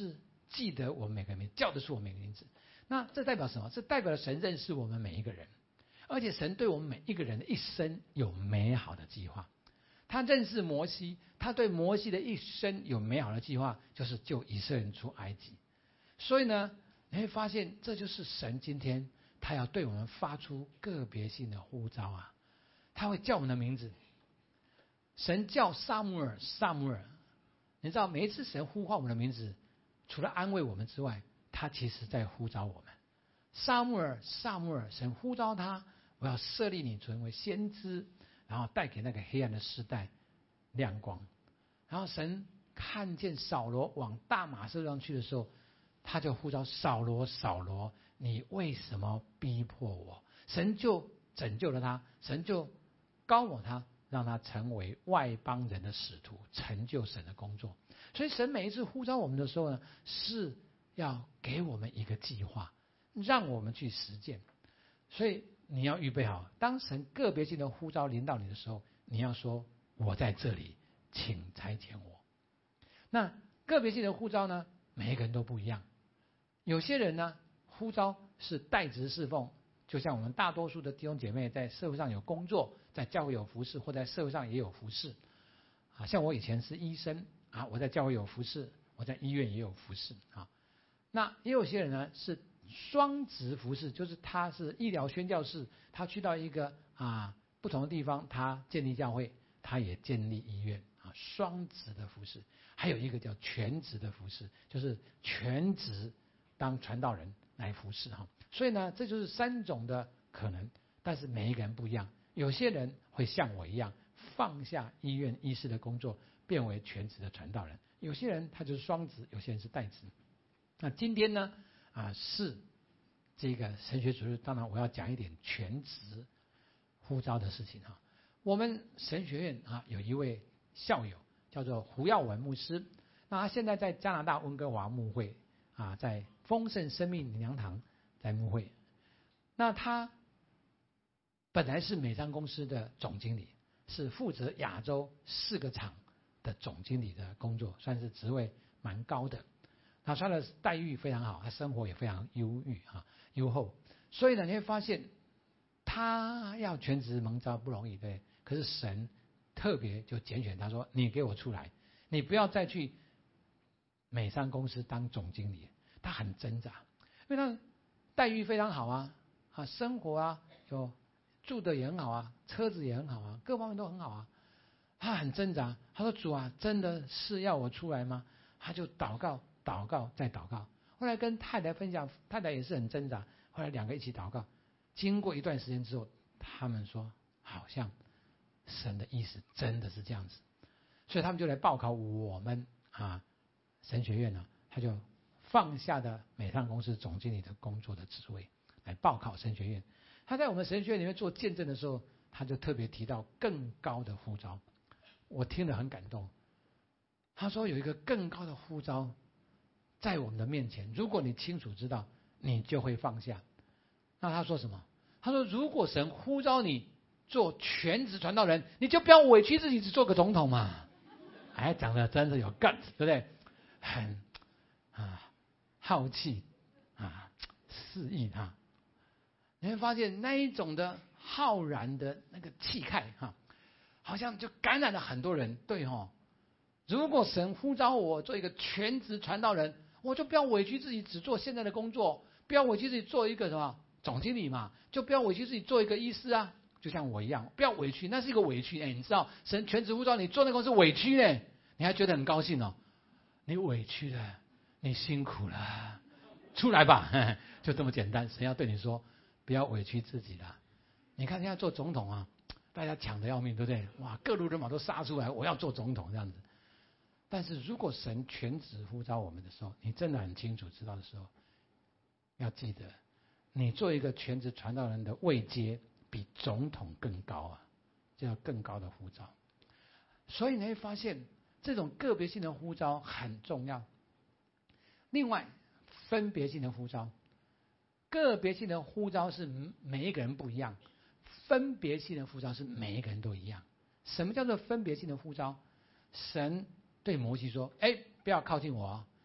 记得我们每个人名字，叫得出我们每个名字。那这代表什么？这代表了神认识我们每一个人，而且神对我们每一个人的一生有美好的计划。他认识摩西，他对摩西的一生有美好的计划，就是救以色列人出埃及。所以呢，你会发现这就是神今天他要对我们发出个别性的呼召啊，他会叫我们的名字。神叫撒母耳，撒母耳，你知道每一次神呼唤我们的名字，除了安慰我们之外，他其实在呼召我们。撒母耳，撒母耳，神呼召他，我要设立你成为先知，然后带给那个黑暗的时代亮光。然后神看见扫罗往大马色上去的时候，他就呼召扫罗，扫罗，你为什么逼迫我？神就拯救了他，神就高抹他，让他成为外邦人的使徒，成就神的工作。所以神每一次呼召我们的时候呢，是要给我们一个计划，让我们去实践。所以你要预备好，当神个别性的呼召临到你的时候，你要说我在这里，请差遣我。那个别性的呼召呢，每一个人都不一样。有些人呢，呼召是代职侍奉，就像我们大多数的弟兄姐妹在社会上有工作，在教会有服侍，或在社会上也有服侍。像我以前是医生我在教会有服侍，我在医院也有服侍那也有些人呢是双职服侍，就是他是医疗宣教士，他去到一个不同的地方，他建立教会，他也建立医院双职的服侍。还有一个叫全职的服侍，就是全职当传道人来服侍所以呢，这就是3种的可能，但是每一个人不一样。有些人会像我一样，放下医院医师的工作，变为全职的传道人；有些人他就是双职，有些人是代职。那今天呢是这个神学主日，当然我要讲一点全职呼召的事情我们神学院有一位校友叫做胡耀文牧师，那他现在在加拿大温哥华牧会在丰盛生命灵粮堂在牧会。那他本来是美商公司的总经理，是负责亚洲4个厂的总经理的工作，算是职位蛮高的。他的待遇非常好，他生活也非常优厚。所以呢，你会发现他要全职蒙召不容易，对。可是神特别就拣选他说：“你给我出来，你不要再去美商公司当总经理。”他很挣扎，因为他待遇非常好生活有住的也很好车子也很好各方面都很好他很挣扎，他说：“主真的是要我出来吗？”他就祷告再祷告。后来跟太太分享，太太也是很挣扎。后来2个一起祷告，经过一段时间之后，他们说好像神的意思真的是这样子，所以他们就来报考我们神学院他就放下的美商公司总经理的工作的职位来报考神学院。他在我们神学院里面做见证的时候，他就特别提到更高的呼召，我听得很感动。他说有一个更高的呼召在我们的面前，如果你清楚知道，你就会放下。那他说什么？他说如果神呼召你做全职传道人，你就不要委屈自己只做个总统嘛。讲的真的有 guts， 对不对？很好气肆意你会发现那一种的浩然的那个气概好像就感染了很多人。对如果神呼召我做一个全职传道人，我就不要委屈自己只做现在的工作，不要委屈自己做一个什么总经理嘛，就不要委屈自己做一个医师就像我一样，不要委屈，那是一个委屈。你知道神全职呼召你做那个是委屈你还觉得很高兴你委屈了，你辛苦了，出来吧就这么简单。神要对你说不要委屈自己了。你看现在做总统大家抢得要命，对不对？哇，各路人马都杀出来，我要做总统这样子。但是如果神全职呼召我们的时候，你真的很清楚知道的时候，要记得你做一个全职传道人的位阶比总统更高这叫更高的呼召。所以你会发现这种个别性的呼召很重要。另外分别性的呼召，个别性的呼召是每一个人不一样，分别性的呼召是每一个人都一样。什么叫做分别性的呼召？神对摩西说：不要靠近我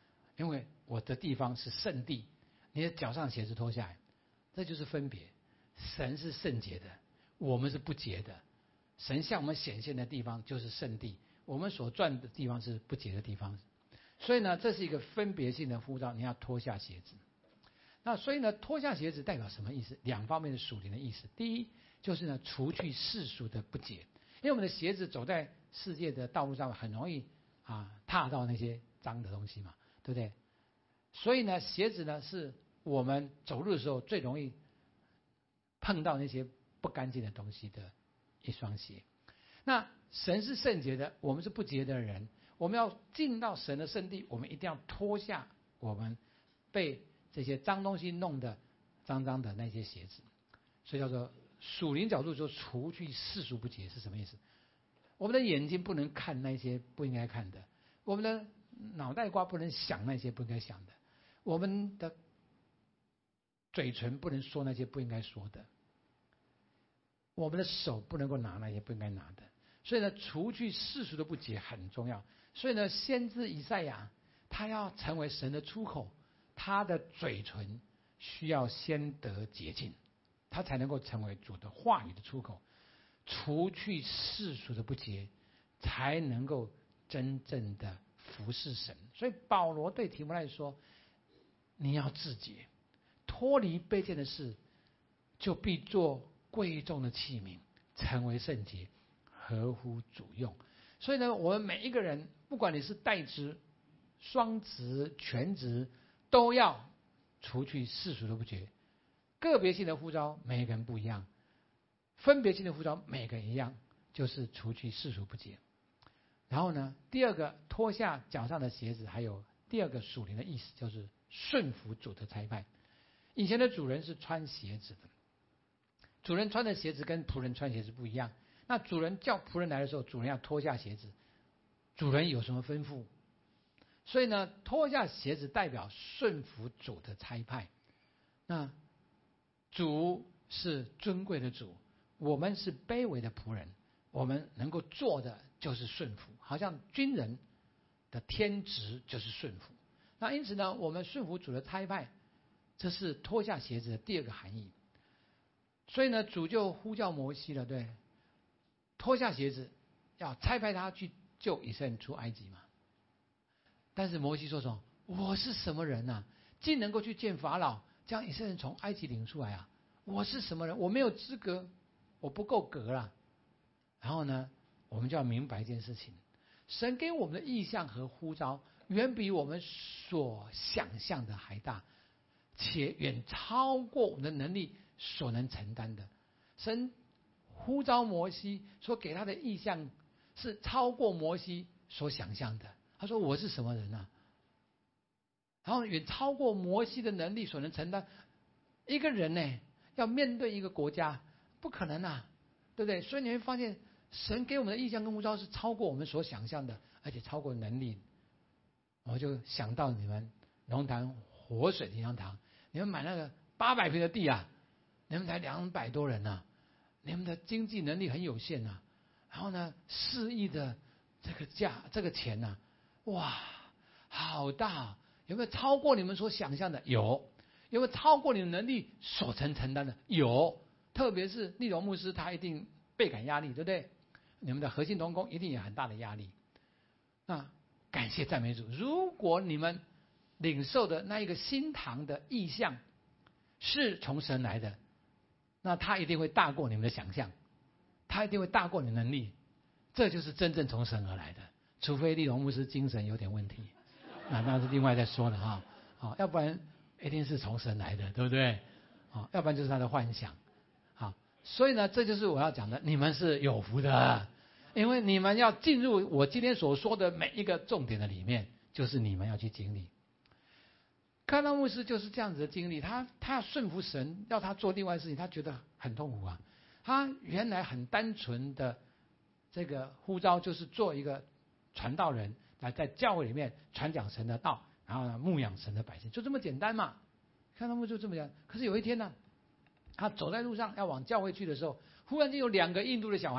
因为我的地方是圣地，你的脚上鞋子脱下来，这就是分别。神是圣洁的，我们是不洁的。神向我们显现的地方就是圣地，我们所转的地方是不洁的地方。所以呢，这是一个分别性的呼召，你要脱下鞋子。那所以呢，脱下鞋子代表什么意思？两方面的属灵的意思。第一，就是呢，除去世俗的不洁，因为我们的鞋子走在世界的道路上，很容易踏到那些脏的东西嘛，对不对？所以呢，鞋子呢是我们走路的时候最容易碰到那些不干净的东西的一双鞋。那神是圣洁的，我们是不洁的人，我们要进到神的圣地，我们一定要脱下我们被这些脏东西弄得脏脏的那些鞋子。所以叫做属灵角度说，除去世俗不洁是什么意思？我们的眼睛不能看那些不应该看的，我们的脑袋瓜不能想那些不应该想的，我们的嘴唇不能说那些不应该说的，我们的手不能够拿那些不应该拿的。所以呢，除去世俗的不洁很重要。所以呢，先知以赛亚他要成为神的出口，他的嘴唇需要先得洁净，他才能够成为主的话语的出口。除去世俗的不洁，才能够真正的服侍神。所以保罗对提摩太说，你要自洁，脱离卑贱的事，就必做贵重的器皿，成为圣洁，合乎主用。所以呢，我们每一个人，不管你是代职、双职、全职，都要除去世俗的不洁。个别性的呼召每个人不一样，分别性的呼召每个人一样，就是除去世俗不洁。然后呢，第二个脱下脚上的鞋子，还有第二个属灵的意思，就是顺服主的差派。以前的主人是穿鞋子的，主人穿的鞋子跟仆人穿鞋子不一样。那主人叫仆人来的时候，主人要脱下鞋子，主人有什么吩咐？所以呢，脱下鞋子代表顺服主的差派。那主是尊贵的主，我们是卑微的仆人，我们能够做的就是顺服，好像军人的天职就是顺服。那因此呢，我们顺服主的差派，这是脱下鞋子的第二个含义。所以呢，主就呼叫摩西了，对，脱下鞋子，要差派他去救以色列人出埃及嘛。但是摩西说什么？我是什么人啊？竟能够去见法老，将以色列人从埃及领出来啊？我是什么人？我没有资格，我不够格啦。然后呢，我们就要明白一件事情：神给我们的意象和呼召，远比我们所想象的还大，且远超过我们的能力所能承担的。神呼召摩西所给他的意象，是超过摩西所想象的。他说：“我是什么人啊？”然后远超过摩西的能力所能承担。一个人呢，要面对一个国家，不可能啊，对不对？所以你会发现，神给我们的意象跟呼召是超过我们所想象的，而且超过能力。我就想到你们龙潭活水灵粮堂，你们买那个800平的地啊，你们才200多人啊，你们的经济能力很有限啊。然后呢，4亿的这个钱啊，哇，好大！有没有超过你们所想象的？有。有没有超过你的能力所承担的？有。特别是利荣牧师，他一定倍感压力，对不对？你们的核心同工一定有很大的压力。那感谢赞美主，如果你们领受的那一个新堂的意象是从神来的，那他一定会大过你们的想象，他一定会大过你的能力。这就是真正从神而来的，除非利荣牧师精神有点问题，那是另外再说了哈。要不然一定是从神来的，对不对？要不然就是他的幻想。所以呢，这就是我要讲的，你们是有福的，因为你们要进入我今天所说的每一个重点的里面，就是你们要去经历。康纳牧师就是这样子的经历，他要顺服神，要他做另外的事情，他觉得很痛苦啊。他原来很单纯的这个呼召就是做一个传道人，来在教会里面传讲神的道，然后呢牧养神的百姓，就这么简单嘛。康纳牧师就这么讲。可是有一天呢，他走在路上要往教会去的时候，忽然间有2个印度的小孩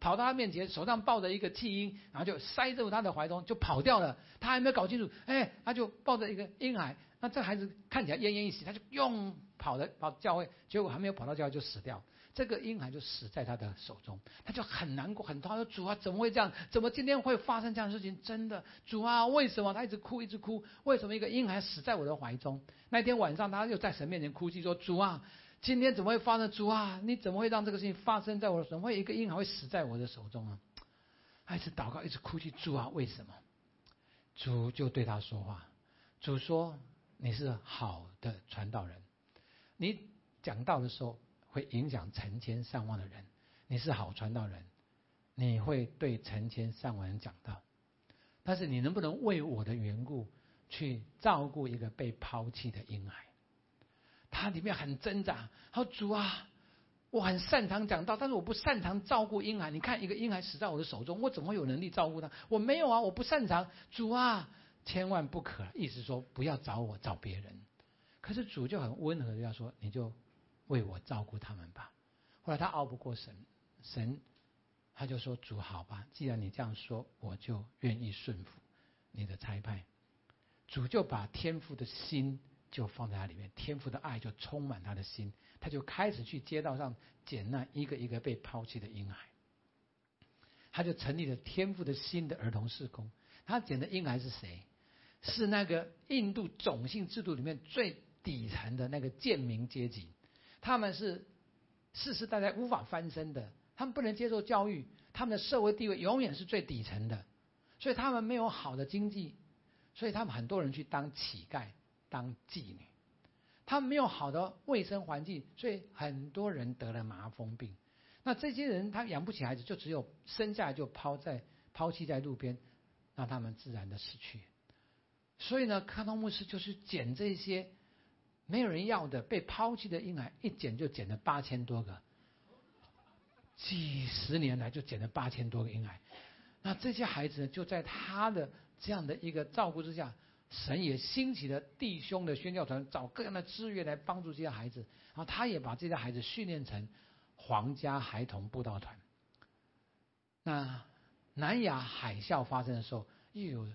跑到他面前，手上抱着一个弃婴，然后就塞入他的怀中，就跑掉了。他还没有搞清楚，他就抱着一个婴孩。那这孩子看起来奄奄一息，他就跑教会，结果还没有跑到教会就死掉。这个婴孩就死在他的手中，他就很难过很痛。他说：“主啊，怎么会这样？怎么今天会发生这样的事情？真的，主啊，为什么？”他一直哭，一直哭。为什么一个婴孩死在我的怀中？那天晚上，他又在神面前哭泣说：“主啊，今天怎么会发生？主啊，你怎么会让这个事情发生在我的手中？怎么会一个婴孩会死在我的手中啊？”他一直祷告，一直哭泣：“主啊，为什么？”主就对他说话。主说：“你是好的传道人，你讲道的时候会影响成千上万的人，你是好传道人，你会对成千上万人讲道。但是你能不能为我的缘故去照顾一个被抛弃的婴孩？”他里面很挣扎，他说：“主啊，我很擅长讲道，但是我不擅长照顾婴孩。你看一个婴孩死在我的手中，我怎么会有能力照顾他？我没有啊，我不擅长。主啊，千万不可！意思说不要找我，找别人。”可是主就很温和的要说：“你就为我照顾他们吧。”后来他拗不过神他就说：“主好吧，既然你这样说，我就愿意顺服你的差派。”主就把天父的心就放在他里面，天父的爱就充满他的心，他就开始去街道上捡那一个一个被抛弃的婴孩。他就成立了天父的心的儿童事工。他捡的婴孩是谁？是那个印度种姓制度里面最底层的那个贱民阶级，他们是世世代代无法翻身的，他们不能接受教育，他们的社会地位永远是最底层的，所以他们没有好的经济，所以他们很多人去当乞丐、当妓女，他们没有好的卫生环境，所以很多人得了麻风病。那这些人他养不起孩子，就只有生下来就抛弃在路边，让他们自然的死去。所以呢，康东牧师就是捡这些没有人要的被抛弃的婴孩，一捡就捡了8000多个，几十年来就捡了8000多个婴孩。那这些孩子呢，就在他的这样的一个照顾之下，神也兴起了弟兄的宣教团，找各样的资源来帮助这些孩子，然后他也把这些孩子训练成皇家孩童布道团。那南亚海啸发生的时候，又有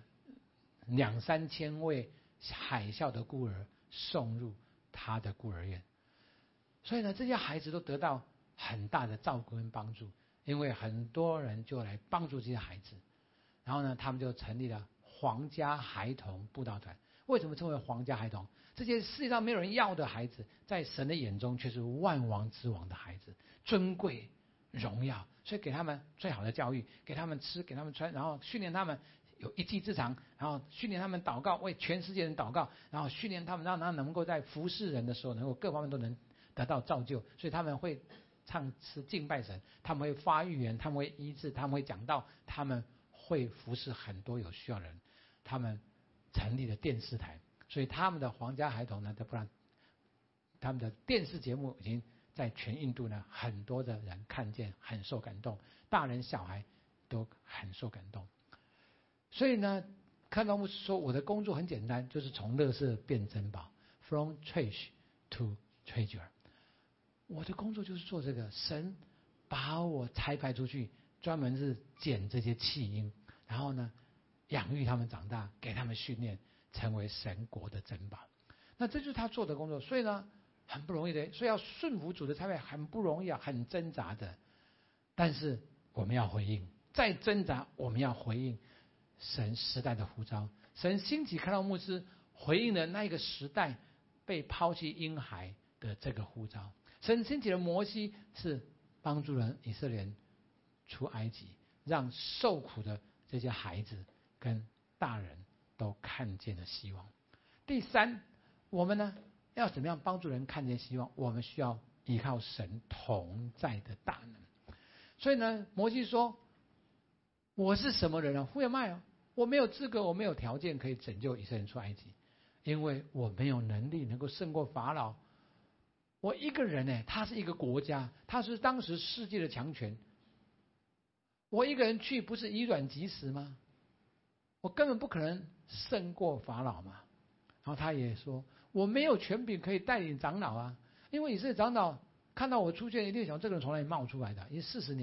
2-3千位海啸的孤儿送入他的孤儿院，所以呢，这些孩子都得到很大的照顾跟帮助，因为很多人就来帮助这些孩子，然后呢，他们就成立了皇家孩童布道团。为什么称为皇家孩童？这些世界上没有人要的孩子，在神的眼中却是万王之王的孩子，尊贵荣耀，所以给他们最好的教育，给他们吃，给他们穿，然后训练他们有一技之长，然后训练他们祷告，为全世界人祷告，然后训练他们让他能够在服侍人的时候，能够各方面都能得到造就。所以他们会唱诗敬拜神，他们会发预言，他们会医治，他们会讲道，他们会服侍很多有需要的人。他们成立了电视台，所以他们的皇家孩童呢，不然他们的电视节目已经在全印度呢，很多的人看见，很受感动，大人小孩都很受感动。所以呢，看到牧师说，我的工作很简单，就是从垃圾变珍宝 ，from trash to treasure。我的工作就是做这个，神把我差派出去，专门是捡这些弃婴，然后呢，养育他们长大，给他们训练，成为神国的珍宝。那这就是他做的工作，所以呢，很不容易的，所以要顺服主的差派很不容易啊，很挣扎的。但是我们要回应，再挣扎，我们要回应神时代的呼召。神兴起看到牧师回应了那一个时代被抛弃婴孩的这个呼召。神兴起的摩西是帮助人以色列人出埃及，让受苦的这些孩子跟大人都看见了希望。第三，我们呢要怎么样帮助人看见希望？我们需要依靠神同在的大能。所以呢，摩西说：“我是什么人啊？Who am I啊？我没有资格，我没有条件可以拯救以色列人出埃及，因为我没有能力能够胜过法老。我一个人呢，他是一个国家，他是当时世界的强权。我一个人去，不是以卵击石吗？我根本不可能胜过法老嘛。”然后他也说：“我没有权柄可以带领长老啊，因为以色列长老看到我出现，一定想这个人从哪里冒出来的？因为40年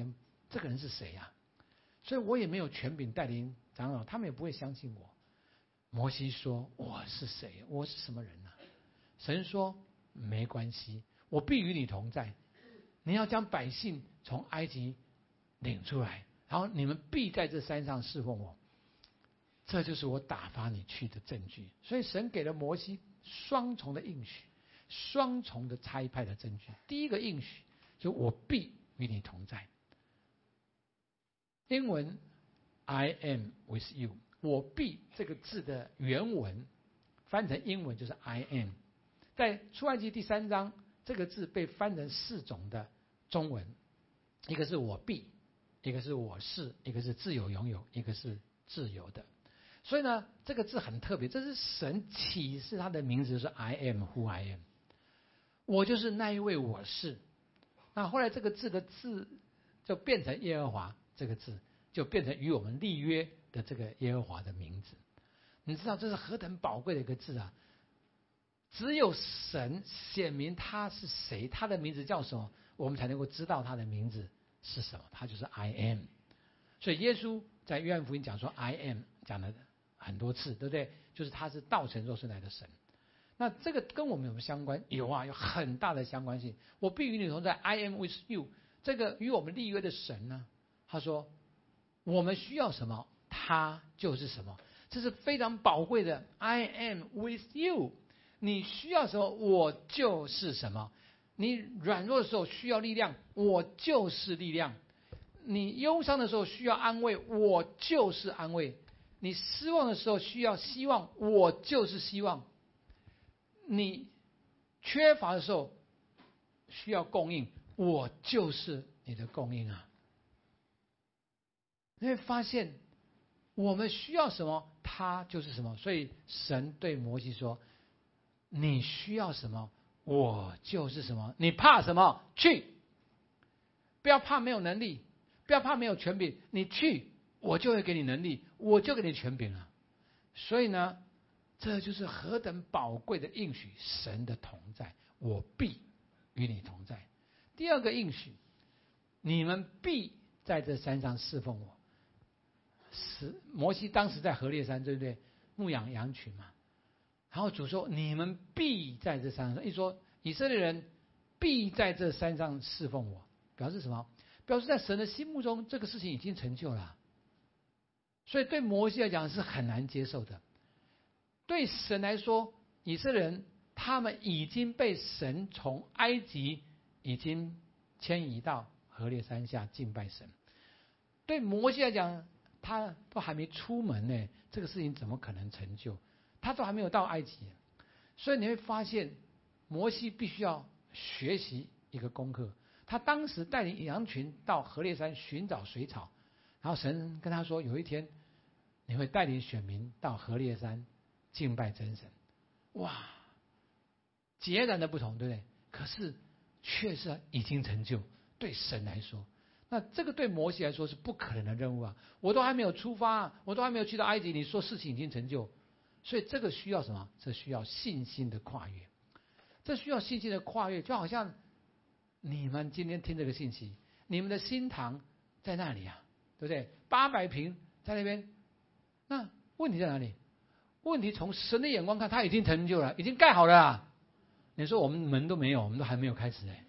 这个人是谁呀？所以我也没有权柄带领长老，他们也不会相信我。摩西说：“我是谁？我是什么人呢？”神说：“没关系，我必与你同在。你要将百姓从埃及领出来，然后你们必在这山上侍奉我。这就是我打发你去的证据。”所以神给了摩西双重的应许，双重的差派的证据。第一个应许就是我必与你同在。英文 I am with you， 我必这个字的原文翻成英文就是 I am。在出埃及第3章，这个字被翻成4种的中文，一个是我必，一个是我是，一个是自由拥有，一个是自由的。所以呢，这个字很特别，这是神启示他的名字，是 I am who I am， 我就是那一位我是。那后来这个字的字就变成耶和华，这个字就变成与我们立约的这个耶和华的名字。你知道这是何等宝贵的一个字啊！只有神显明他是谁，他的名字叫什么，我们才能够知道他的名字是什么，他就是 I am。 所以耶稣在约翰福音讲说 I am 讲了很多次，对不对？就是他是道成肉身来的神。那这个跟我们有没有相关？有啊，有很大的相关性。我必与你同在 I am with you， 这个与我们立约的神呢，他说我们需要什么他就是什么，这是非常宝贵的。 I am with you， 你需要什么我就是什么。你软弱的时候需要力量，我就是力量。你忧伤的时候需要安慰，我就是安慰。你失望的时候需要希望，我就是希望。你缺乏的时候需要供应，我就是你的供应啊。你会发现我们需要什么他就是什么。所以神对摩西说，你需要什么我就是什么，你怕什么去，不要怕没有能力，不要怕没有权柄，你去我就会给你能力，我就给你权柄了。所以呢，这就是何等宝贵的应许，神的同在，我必与你同在。第二个应许，你们必在这山上侍奉我。摩西当时在何烈山，对不对？牧养羊群嘛。然后主说你们必在这山上，一说以色列人必在这山上侍奉我，表示什么？表示在神的心目中这个事情已经成就了。所以对摩西来讲是很难接受的。对神来说，以色列人他们已经被神从埃及已经迁移到何烈山下敬拜神。对摩西来讲，他都还没出门呢，这个事情怎么可能成就？他都还没有到埃及。所以你会发现摩西必须要学习一个功课。他当时带领羊群到何烈山寻找水草，然后神跟他说，有一天你会带领选民到何烈山敬拜真神。哇，截然的不同，对不对？可是确实已经成就，对神来说，那这个对摩西来说是不可能的任务啊！我都还没有出发，我都还没有去到埃及，你说事情已经成就，所以这个需要什么？这需要信心的跨越。这需要信心的跨越，就好像你们今天听这个信息，你们的新堂在那里啊，对不对？800平在那边，那问题在哪里？问题从神的眼光看，他已经成就了，已经盖好了啊。你说我们门都没有，我们都还没有开始哎，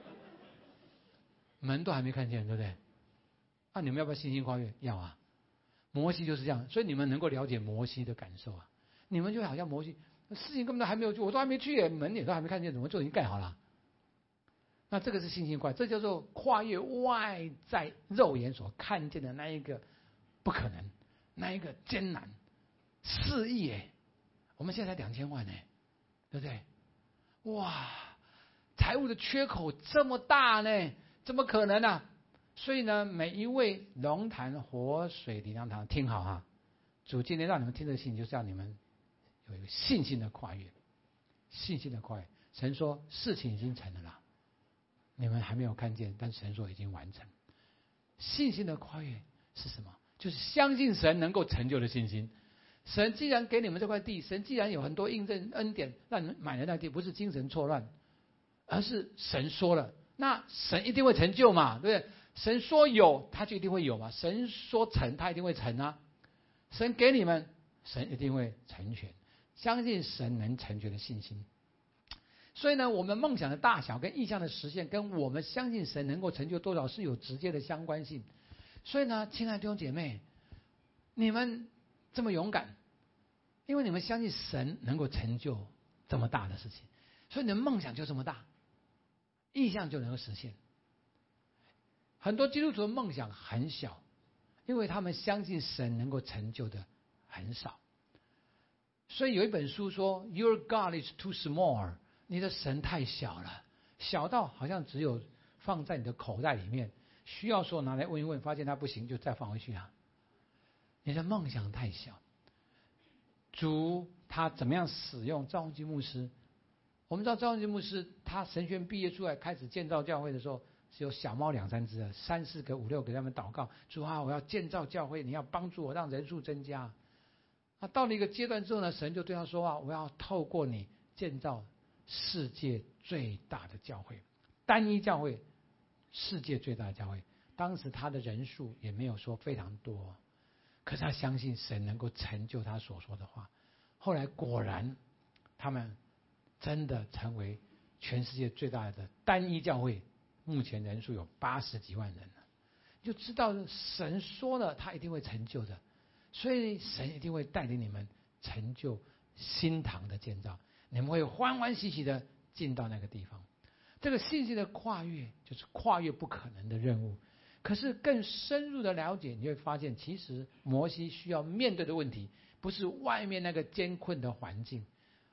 门都还没看见，对不对？那你们要不要信心跨越？要啊。摩西就是这样，所以你们能够了解摩西的感受啊。你们就好像摩西，事情根本都还没有去，我都还没去，门也都还没看见，怎么就已经盖好了？那这个是信心跨越，这叫做跨越外在肉眼所看见的那一个不可能，那一个艰难。4亿哎，我们现在才2000万哎，对不对？哇，财务的缺口这么大呢，怎么可能啊？所以呢，每一位龙潭活水灵粮堂，听好哈，主今天让你们听这个信，就是要你们有一个信心的跨越，信心的跨越。神说事情已经成了啦，你们还没有看见，但神说已经完成。信心的跨越是什么？就是相信神能够成就的信心。神既然给你们这块地，神既然有很多印证恩典让你们买了那地，不是精神错乱，而是神说了，那神一定会成就嘛，对不对？ 神说有，他就一定会有嘛。神说成，他一定会成啊。神给你们，神一定会成全。相信神能成全的信心。所以呢，我们梦想的大小跟意向的实现，跟我们相信神能够成就多少是有直接的相关性。所以呢，亲爱的弟兄姐妹，你们这么勇敢，因为你们相信神能够成就这么大的事情，所以你的梦想就这么大，意向就能够实现。很多基督徒的梦想很小，因为他们相信神能够成就的很少。所以有一本书说 Your God is too small， 你的神太小了，小到好像只有放在你的口袋里面，需要说拿来问一问，发现它不行就再放回去啊。你的梦想太小。主他怎么样使用赵宏基牧师？我们知道赵宏基牧师他神学院毕业出来开始建造教会的时候，是有小猫2-3只的，3、4个、5、6个他们祷告，主啊，我要建造教会，你要帮助我让人数增加。那到了一个阶段之后呢，神就对他说啊，我要透过你建造世界最大的教会，单一教会，世界最大的教会。当时他的人数也没有说非常多，可是他相信神能够成就他所说的话。后来果然，他们真的成为全世界最大的单一教会，目前人数有80几万人了。就知道神说了，他一定会成就的。所以神一定会带领你们成就新堂的建造，你们会欢欢喜喜的进到那个地方。这个信息的跨越，就是跨越不可能的任务。可是更深入的了解，你会发现，其实摩西需要面对的问题，不是外面那个艰困的环境，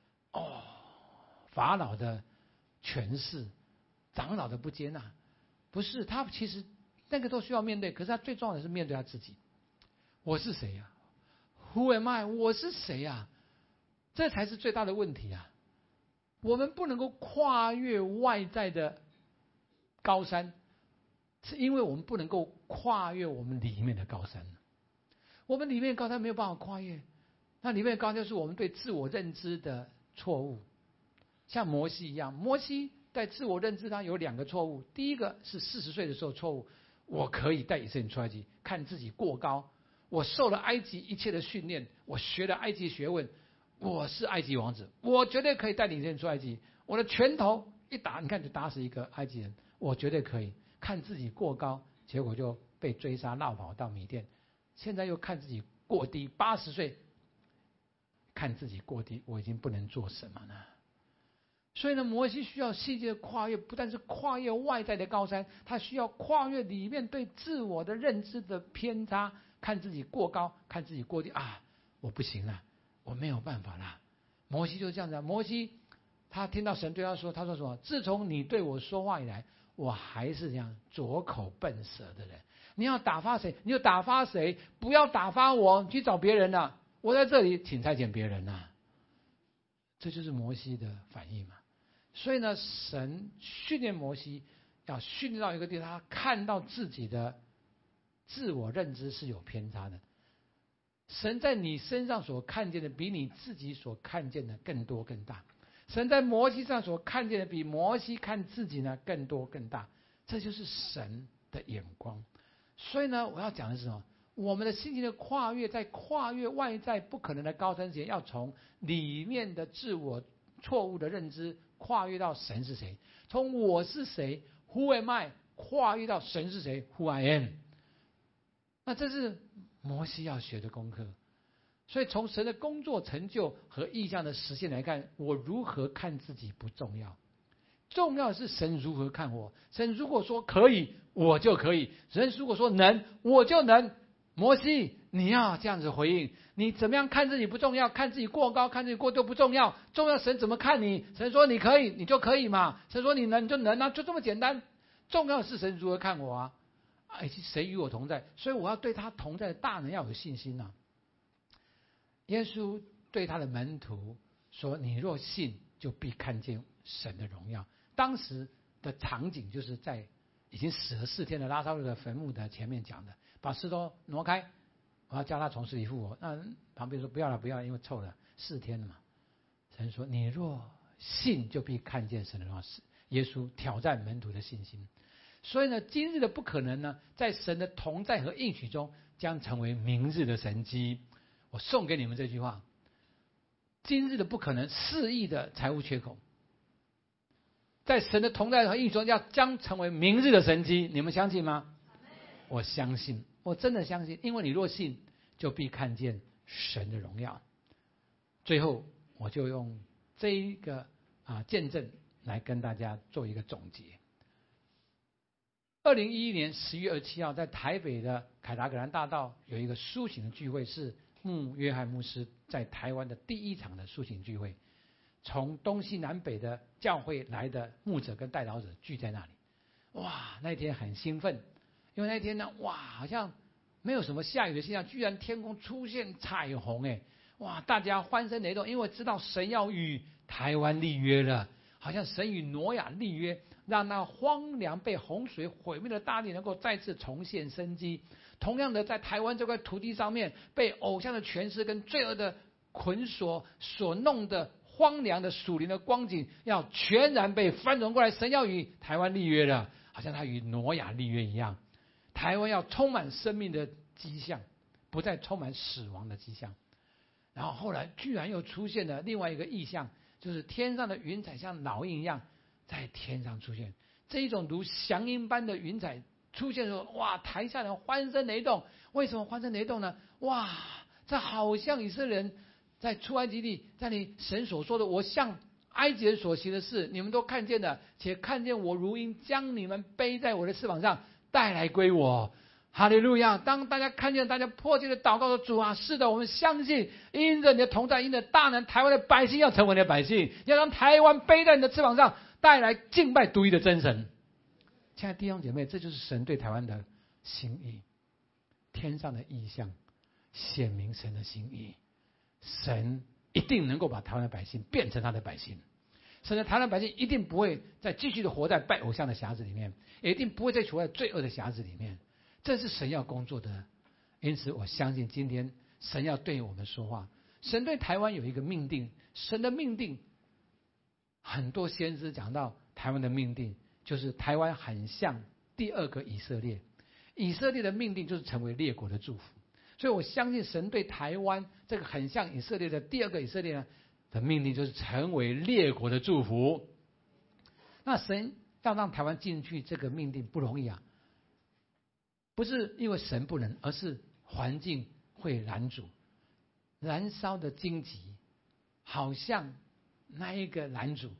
法老的权势，长老的不接纳，不是，他其实那个都需要面对。可是他最重要的是面对他自己，我是谁呀？Who am I？ 我是谁呀？这才是最大的问题啊！我们不能够跨越外在的高山，是因为我们不能够跨越我们里面的高山。我们里面的高山没有办法跨越，那里面的高山是我们对自我认知的错误。像摩西一样，摩西在自我认知上有2个错误。第一个是40岁的时候错误，我可以带以色列人出埃及，看自己过高。我受了埃及一切的训练，我学了埃及学问，我是埃及王子，我绝对可以带领人出埃及。我的拳头一打，你看就打死一个埃及人，我绝对可以。看自己过高，结果就被追杀绕跑到米甸。现在又看自己过低，80岁看自己过低，我已经不能做什么了。所以呢，摩西需要细节的跨越，不但是跨越外在的高山，他需要跨越里面对自我的认知的偏差。看自己过高，看自己过低啊！我不行了，我没有办法了。摩西就是这样子。摩西他听到神对他说：“他说什么？自从你对我说话以来，我还是这样拙口笨舌的人。你要打发谁，你就打发谁，不要打发我，去找别人了。我在这里，请差遣别人了。”这就是摩西的反应嘛。所以呢，神训练摩西，要训练到一个地方，他看到自己的自我认知是有偏差的。神在你身上所看见的比你自己所看见的更多更大。神在摩西上所看见的比摩西看自己呢更多更大。这就是神的眼光。所以呢，我要讲的是什么？我们的心情的跨越，在跨越外在不可能的高山前，要从里面的自我错误的认知跨越到神是谁，从我是谁 Who am I 跨越到神是谁 Who I am。那这是摩西要学的功课。所以从神的工作成就和意象的实现来看，我如何看自己不重要，重要的是神如何看我。神如果说可以，我就可以；神如果说能，我就能。摩西，你要这样子回应。你怎么样看自己不重要，看自己过高，看自己过低不重要，重要神怎么看你。神说你可以，你就可以嘛；神说你能，你就能啊，就这么简单。重要的是神如何看我啊。谁与我同在？所以我要对他同在的大能要有信心啊。耶稣对他的门徒说：“你若信，就必看见神的荣耀。”当时的场景就是在已经死了4天的拉撒路的坟墓的前面讲的，把石头挪开，我要叫他从死里复活。那旁边说不要了，不要了，因为臭了，4天了嘛。神说：“你若信，就必看见神的荣耀。”耶稣挑战门徒的信心。 所以呢，今日的不可能呢，在神的同在和应许中，将成为明日的神迹。我送给你们这句话：今日的不可能，4亿的财务缺口，在神的同在和应许中，将成为明日的神迹。你们相信吗？我相信，我真的相信，因为你若信，就必看见神的荣耀。最后，我就用这一个见证来跟大家做一个总结。2011年10月27号，在台北的凯达格兰大道有一个苏醒的聚会，是约翰牧师在台湾的第一场的苏醒聚会。从东西南北的教会来的牧者跟代祷者聚在那里。哇，那天很兴奋，因为那天呢，哇，好像没有什么下雨的现象，居然天空出现彩虹，哎，哇，大家欢声雷动，因为知道神要与台湾立约了，好像神与挪亚立约，让那荒凉被洪水毁灭的大地能够再次重现生机。同样的，在台湾这块土地上面，被偶像的权势跟罪恶的捆锁所弄的荒凉的属灵的光景，要全然被翻转过来。神要与台湾立约了，好像他与挪亚立约一样。台湾要充满生命的迹象，不再充满死亡的迹象。然后后来居然又出现了另外一个异象，就是天上的云彩像老鹰一样在天上出现。这一种如祥鹰般的云彩出现的时候，哇，台下人欢声雷动。为什么欢声雷动呢？哇，这好像以色列人在出埃及地，在你神所说的，我向埃及人所行的事，你们都看见了，且看见我如鹰将你们背在我的翅膀上带来归我。哈利路亚！当大家看见，大家迫切的祷告说：主啊，是的，我们相信，因着你的同在，因着大能，台湾的百姓要成为你的百姓，要让台湾背在你的翅膀上，带来敬拜独一的真神。亲爱的弟兄姐妹，这就是神对台湾的心意，天上的异象显明神的心意。神一定能够把台湾的百姓变成他的百姓，神的台湾百姓一定不会再继续的活在拜偶像的匣子里面，也一定不会再活在罪恶的匣子里面。这是神要工作的。因此我相信今天神要对我们说话。神对台湾有一个命定，神的命定，很多先知讲到台湾的命定，就是台湾很像第二个以色列。以色列的命定就是成为列国的祝福。所以我相信神对台湾这个很像以色列的第二个以色列呢的命令，就是成为列国的祝福。那神要让台湾进去这个命定不容易啊，不是因为神不能，而是环境会拦阻。燃烧的荆棘好像那一个拦阻。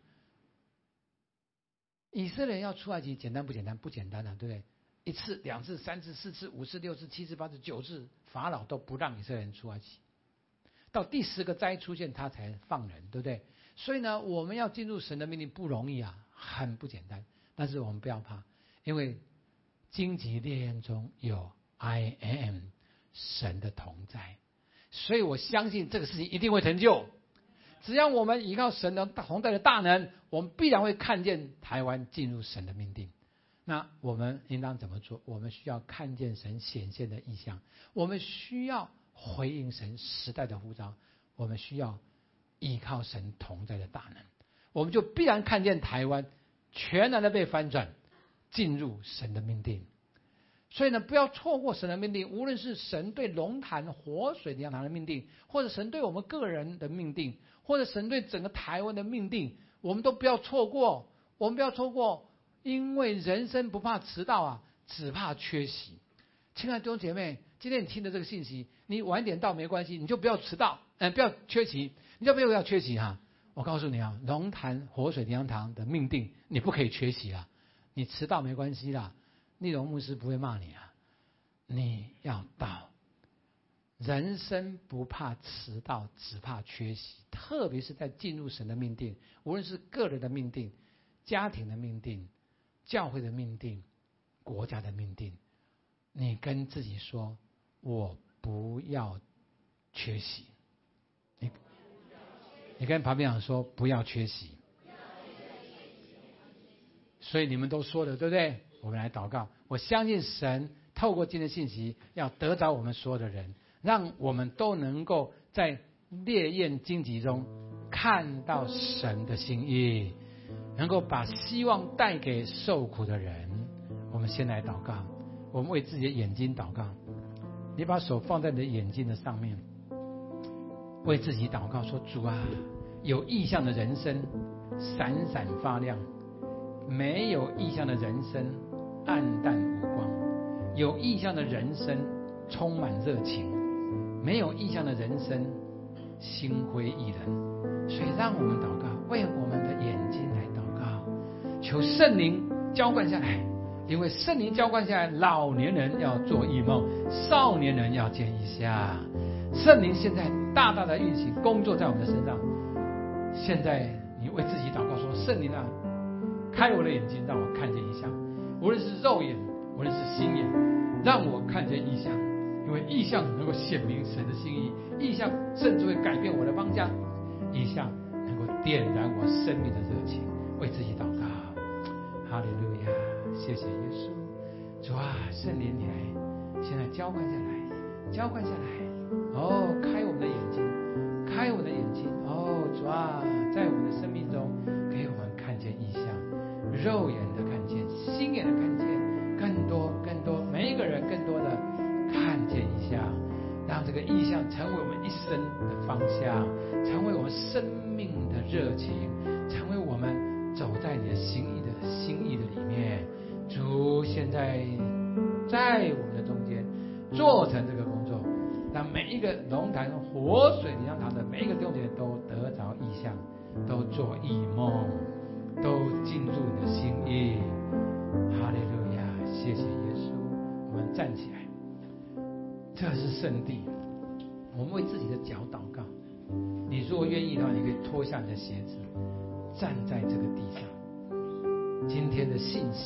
以色列人要出埃及简单不简单？不简单啊，对不对？1次、2次、3次、4次、5次、6次、7次、8次、9次，法老都不让以色列人出埃及，到第10个灾出现，他才放人，对不对？所以呢，我们要进入神的命令不容易啊，很不简单。但是我们不要怕，因为荆棘烈焰中有 I am 神的同在，所以我相信这个事情一定会成就。只要我们依靠神的同在的大能，我们必然会看见台湾进入神的命定。那我们应当怎么做？我们需要看见神显现的异象，我们需要回应神时代的呼召，我们需要依靠神同在的大能，我们就必然看见台湾全然的被翻转，进入神的命定。所以呢，不要错过神的命定，无论是神对龙潭活水的羊堂的命定，或者神对我们个人的命定，或者神对整个台湾的命定，我们都不要错过。我们不要错过，因为人生不怕迟到啊，只怕缺席。亲爱的弟兄姐妹，今天你听的这个信息，你晚点到没关系，你就不要迟到，不要缺席，你就不要缺席哈。我告诉你啊，龙潭活水的羊堂的命定，你不可以缺席啊。你迟到没关系啦，立荣牧师不会骂你啊。你要到，人生不怕迟到，只怕缺席。特别是在进入神的命定，无论是个人的命定、家庭的命定、教会的命定、国家的命定，你跟自己说，我不要缺席。你跟旁边人说，不要缺席。所以你们都说了，对不对？我们来祷告。我相信神透过今天的信息，要得着我们所有的人，让我们都能够在烈焰荆棘中看到神的心意，能够把希望带给受苦的人。我们们先来祷告，我们为自己的眼睛祷告。你把手放在你的眼睛的上面，为自己祷告说：主啊，有异象的人生闪闪发亮，没有异象的人生暗淡无光，有异象的人生充满热情，没有异象的人生心灰意冷。所以让我们祷告，为我们的眼睛来祷告，求圣灵浇灌下来。因为圣灵浇灌下来，老年人要做异梦，少年人要见异象。圣灵现在大大的运行工作在我们的身上。现在你为自己祷告说：圣灵啊，开我的眼睛，让我看见异象，无论是肉眼，无论是心眼，让我看见异象。因为异象能够显明神的心意，异象甚至会改变我的方向，异象能够点燃我生命的热情。为自己祷告，哈利路亚，谢谢耶稣。主啊，圣灵你来，现在浇灌下来，浇灌下来。哦，开我们的眼睛，开我们的眼睛。哦，主啊，在我们的生命中给我们看见异象，肉眼的看见，心眼的看见，更多更多，每一个人更多的看见异象，让这个异象成为我们一生的方向，成为我们生命的热情，成为我们走在你的心意的里面。主现在在我们的中间做成这个工作，让每一个龙潭活水礼堂堂的每一个弟兄姐妹都得着异象，都做异梦，都进入你的心意。哈利路亚，谢谢耶稣。我们站起来，这是圣地，我们为自己的脚祷告。你如果愿意的话，你可以脱下你的鞋子，站在这个地上。今天的信息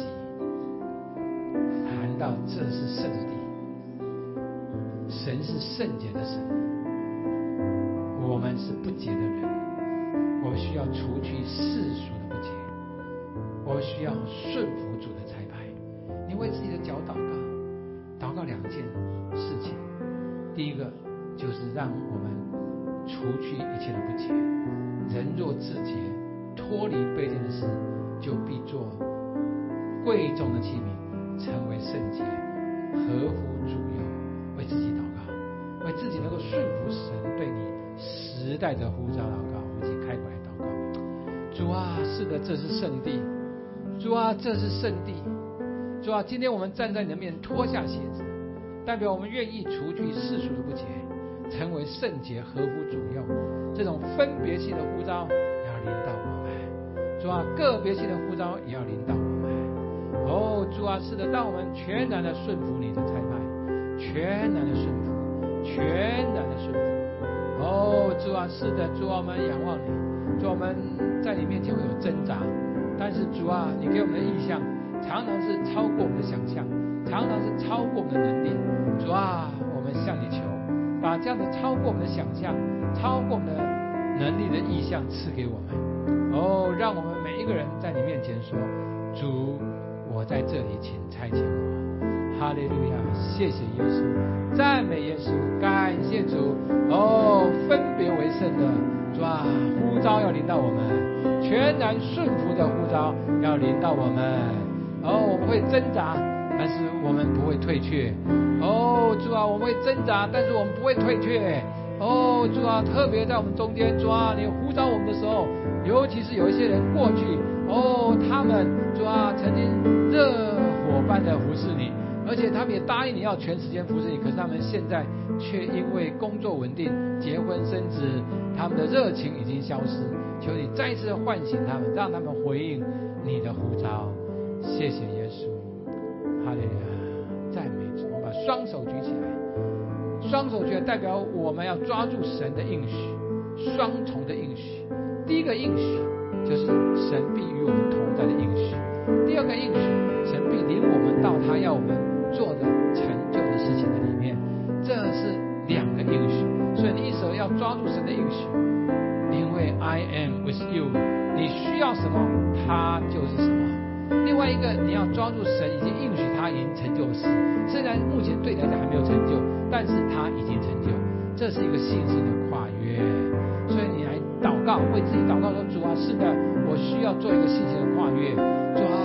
谈到这是圣地，神是圣洁的神，我们是不洁的人，我们需要除去世俗的不洁，我们需要顺服主的差派。你为自己的脚祷告，祷告两件事情。第一个就是让我们除去一切的不洁，人若自洁，脱离卑贱的事，就必做贵重的器皿，成为圣洁，合乎主用。为自己祷告，为自己能够顺服神对你时代的呼召祷告。我们一起开口来祷告。主啊，是的，这是圣地。主啊，这是圣地。主啊，今天我们站在你的面前，脱下鞋子，代表我们愿意除去世俗的不洁，成为圣洁，合乎主用。这种分别性的呼召要临到我们。主啊，个别性的呼召也要临到我们。哦，主啊，是的，让我们全然的顺服你的差派，全然的顺服，全然的顺服。哦，主啊，是的，主啊，我们仰望你。主啊，我们在你面前会有挣扎，但是主啊，你给我们的意象常常是超过我们的想象，常常是超过我们的能力。主啊，我们向你求，把这样的超过我们的想象，超过我们的能力的意象赐给我们。哦，让我们每一个人在你面前说：主，我在这里，请差遣我。哈利路亚，谢谢耶稣，赞美耶稣，感谢主。哦，分别为圣的主啊，呼召要临到我们，全然顺服的呼召要临到我们。哦，我们会挣扎，但是我们不会退却。哦，主啊，我们会挣扎，但是我们不会退却。哦，主啊，特别在我们中间，主啊，你呼召我们的时候，尤其是有一些人过去，哦，他们主啊曾经热火般的服侍你，而且他们也答应你要全时间服侍你，可是他们现在却因为工作稳定、结婚生子，他们的热情已经消失。求你再一次唤醒他们，让他们回应你的呼召。谢谢耶稣，哈利路亚，赞美主。我们把双手举起来，双手举起来代表我们要抓住神的应许，双重的应许。第一个应许就是神必与我们同在的应许，第二个应许，神必领我们到他要我们做的成就的事情的里面。这是两个应许，所以你一手要抓住神的应许，因为 I am with you， 你需要什么他就是什么。另外一个，你要抓住神已经应许他已经成就的事，虽然目前对你来讲还没有成就，但是他已经成就，这是一个信心的跨越。所以你来祷告，为自己祷告说：主啊，是的，我需要做一个信心的跨越。主啊，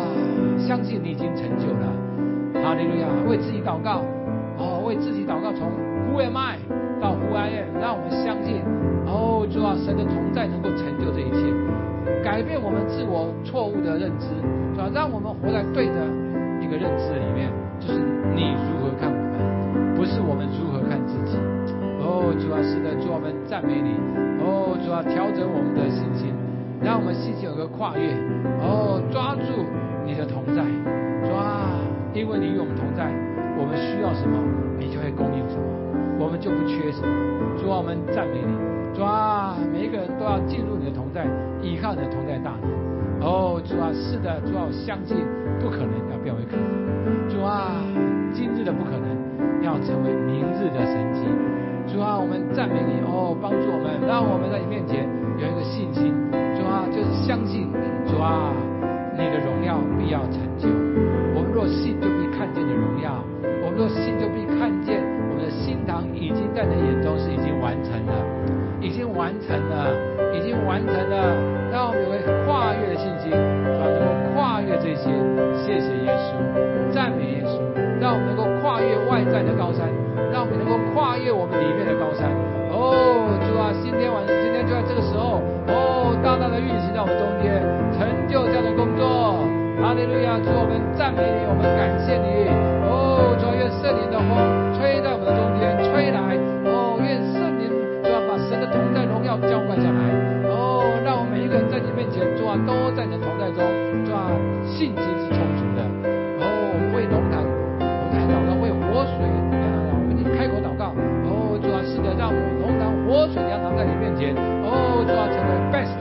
相信你已经成就了。哈利路亚！为自己祷告，为自己祷告，从 Who am I 到 Who I am， 让我们相信，主啊，神的同在能够成就这一切，改变我们自我错误的认知，主啊，让我们活在对的一个认知里面，就是你如何看我们，不是我们如何看自己。主啊，是的，主啊，我们赞美你。主啊，调整我们的信心，让我们信心有个跨越。抓住你的同在，主啊，因为你与我们同在，我们需要什么，你就会供应什么，我们就不缺什么。主啊，我们赞美你。主啊，每一个人都要进入你的同在，依靠你的同在大能。主啊，是的，主啊，我相信不可能要变为可能。主啊，今日的不可能要成为明日的神迹。主啊，我们赞美你，帮助我们，让我们在你面前有一个信心。主啊，就是相信，主啊，你的荣耀必要成就。我们若信，就必看见的荣耀；我们若信，就必看见我们的心堂已经在你眼中是已经完成了，已经完成了，已经完成了。让我们有个跨越的信心，主啊，能够跨越这些。谢谢耶稣，赞美耶稣，让我们能够跨越外在的高山。让我们能够跨越我们里面的高山。主啊，今天就在这个时候，大大的运行在我们中间，成就这样的工作。哈利路亚！主，我们赞美你，我们感谢你。主啊，愿圣灵的风吹在我们的中间，吹来。愿圣灵主啊，把神的同在荣耀浇灌下来。让我们每一个人在你面前，主啊，都在你的同在中，主啊，信心是充足的。我们为龙潭祷告，为活水。开口祷告，主啊，是的，让我们龙潭活水羊塘在你面前，主啊，成为 best，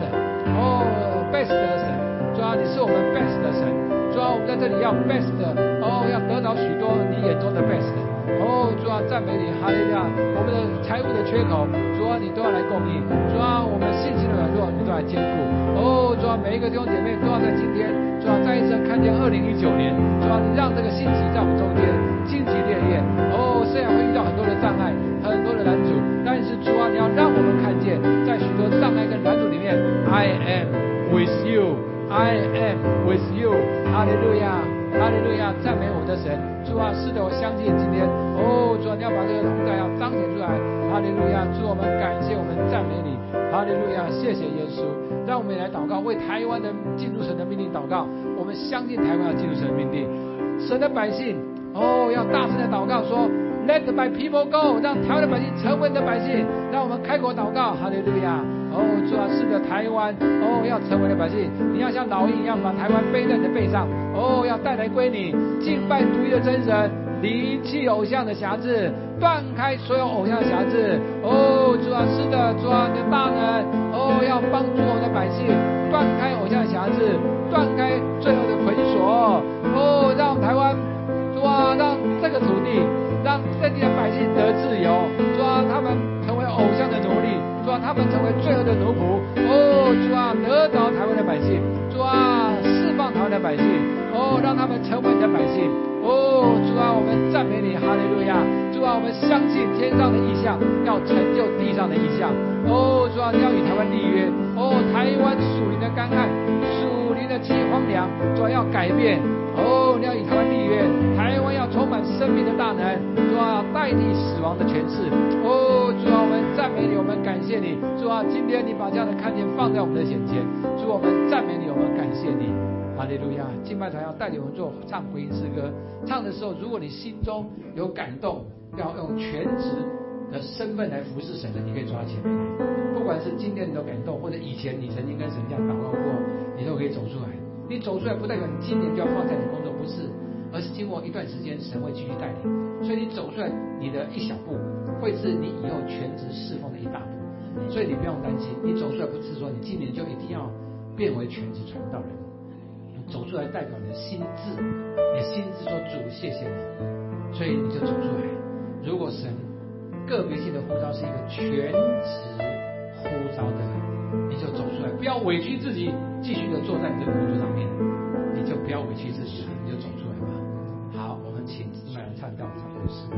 best 的神，主啊，你是我们 best 的神，主啊，我们在这里要 best， 要得到许多你眼中的 best， 主啊，赞美你，哈利路亚！我们的财务的缺口，主啊，你都要来供应，主啊，我们信心的软弱，你都来兼顾，主啊，每一个弟兄姐妹都要在今天，主啊，再一次看见2019年，主啊，你让这个信息在我们中间荆棘烈焰，虽然会遇到很多的障碍，很多的拦阻，但是主啊，你要让我们看见，在许多障碍跟拦阻里面 ，I am with you， I am with you， 哈利路亚，哈利路亚，赞美我们的神，主啊，是的，我相信今天，主啊，你要把这个同在要彰显出来，哈利路亚，主，我们感谢，我们赞美你，哈利路亚，谢谢耶稣，让我们也来祷告，为台湾的进入神的命令祷告，我们相信台湾要进入神的命令，神的百姓，要大声的祷告说。Let my people go， 让台湾的百姓成为你的百姓，让我们开口祷告，哈利路亚！主啊，是的，台湾，要成为的百姓，你要像老鹰一样把台湾背在你的背上，要带来归你，敬拜独一的真神，离弃偶像的辖制，断开所有偶像的辖制。主啊，是的，主啊，你的大能，要帮助我们的百姓断开偶像的辖制，断开最后的捆锁，让台湾，主啊，让这个土地。让这地的百姓得自由，主啊，他们成为偶像的奴隶，主啊，他们成为罪恶的奴仆，主啊，得着台湾的百姓，主啊，释放台湾的百姓，让他们成为你的百姓，主啊，我们赞美你，哈利路亚，主啊，我们相信天上的意象要成就地上的意象，主啊，你要与台湾立约，台湾属灵的干旱，属灵的荒凉，主啊，要改变。你要与台湾立约，台湾要充满生命的大能，主啊，代替死亡的权势。主啊，我们赞美你，我们感谢你，主啊，今天你把这样的看见放在我们的眼前，主，我们赞美你，我们感谢你，哈利路亚！敬拜团要带领我们做唱福音诗歌，唱的时候，如果你心中有感动，要用全职的身份来服侍神的，你可以抓前面来。不管是今天你的感动，或者以前你曾经跟神这样祷告过，你都可以走出来。你走出来不代表你今年就要放下你工作，不是，而是经过一段时间，神会继续带领。所以你走出来，你的一小步，会是你以后全职侍奉的一大步。所以你不用担心，你走出来不是说你今年就一定要变为全职传道人。你走出来代表你的心智，你的心智说主谢谢你，所以你就走出来。如果神个别性的呼召是一个全职呼召的，你就走出来，不要委屈自己。继续的坐在你的工作上面，你就不要委屈自己，你就走出来吧。好，我们请志曼唱到这首诗。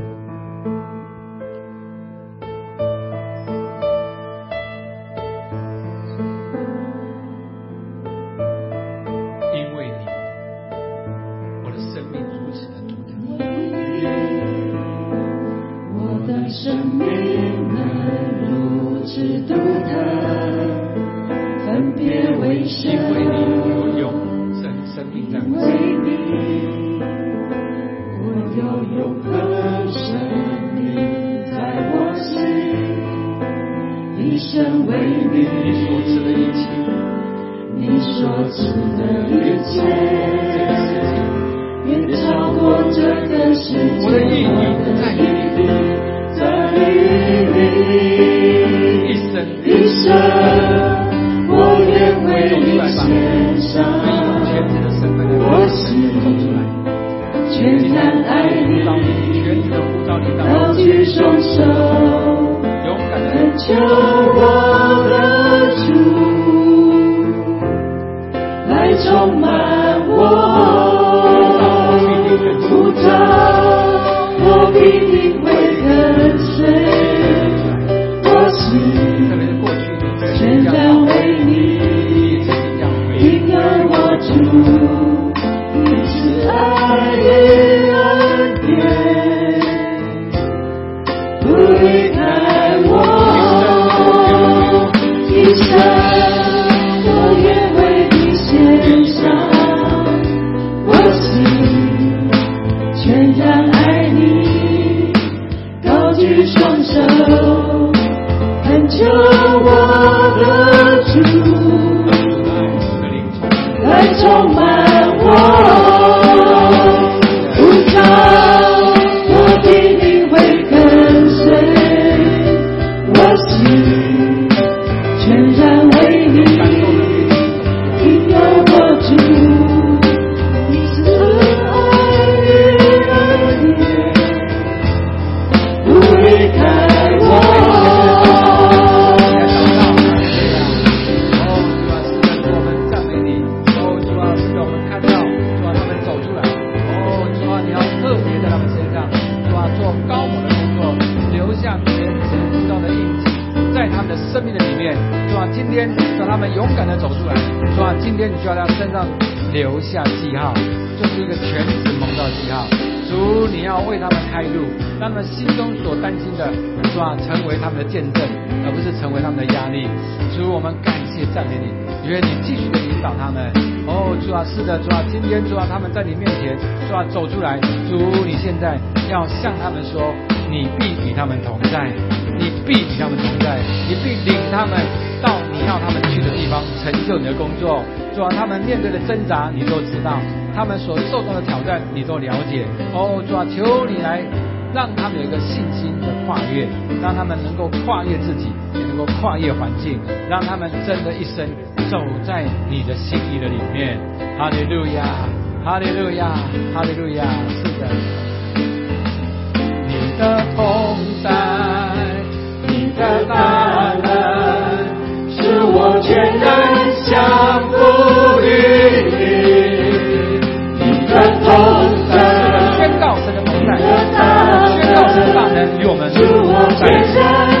因为你一生为你， 你所赐的一切， 你所赐的一切，远超过这个世界。 我的意义在于你， 在于你， 一生一生，我愿为你献上全职的身份来我心， 走出来， 全然爱你， 全职的呼召你到高举双手， 勇敢的恳求我的主来充满我。呼召我必定会跟随，我心特别是过去全然为你，因而我主你是爱与恩典，不离开我，一生我愿为你献上我心。全然爱你，高举双手，恳求我的主来充满我，呼召我必定会跟随，我心全然为你，因而我主你是离开我。 我们赞美你，主啊，是的，我们看到，主啊，他们走出来，主啊，你要特别在他们身上，主啊，做高某的工作，留下全知知道的印记，在他们的生命的里面，主啊，今天让他们勇敢的走出来，主啊，今天你就要在他身上留下记号，就是一个全职蒙召记号。主，你要为他们开路，让他们心中所担心的，主啊，成为他们的见证，而不是成为他们的压力。主，我们感谢赞美你，愿你继续的引导他们。主啊，是的，主啊，今天主啊，他们在你面前，主啊，走出来。主，你现在要向他们说，你必与他们同在，你必与他们同在，你必领他们到你要他们去的地方，成就你的工作。主啊，他们面对的挣扎，你都知道。他们所受到的挑战，你都了解。主啊，求你来让他们有一个信心的跨越，让他们能够跨越自己，也能够跨越环境，让他们真的一生走在你的心意的里面。哈利路亚，哈利路亚，哈利路亚！是的，你的同在，你的大能，使我全然降服于你。宣告神的同在，宣告神的大能与我们在一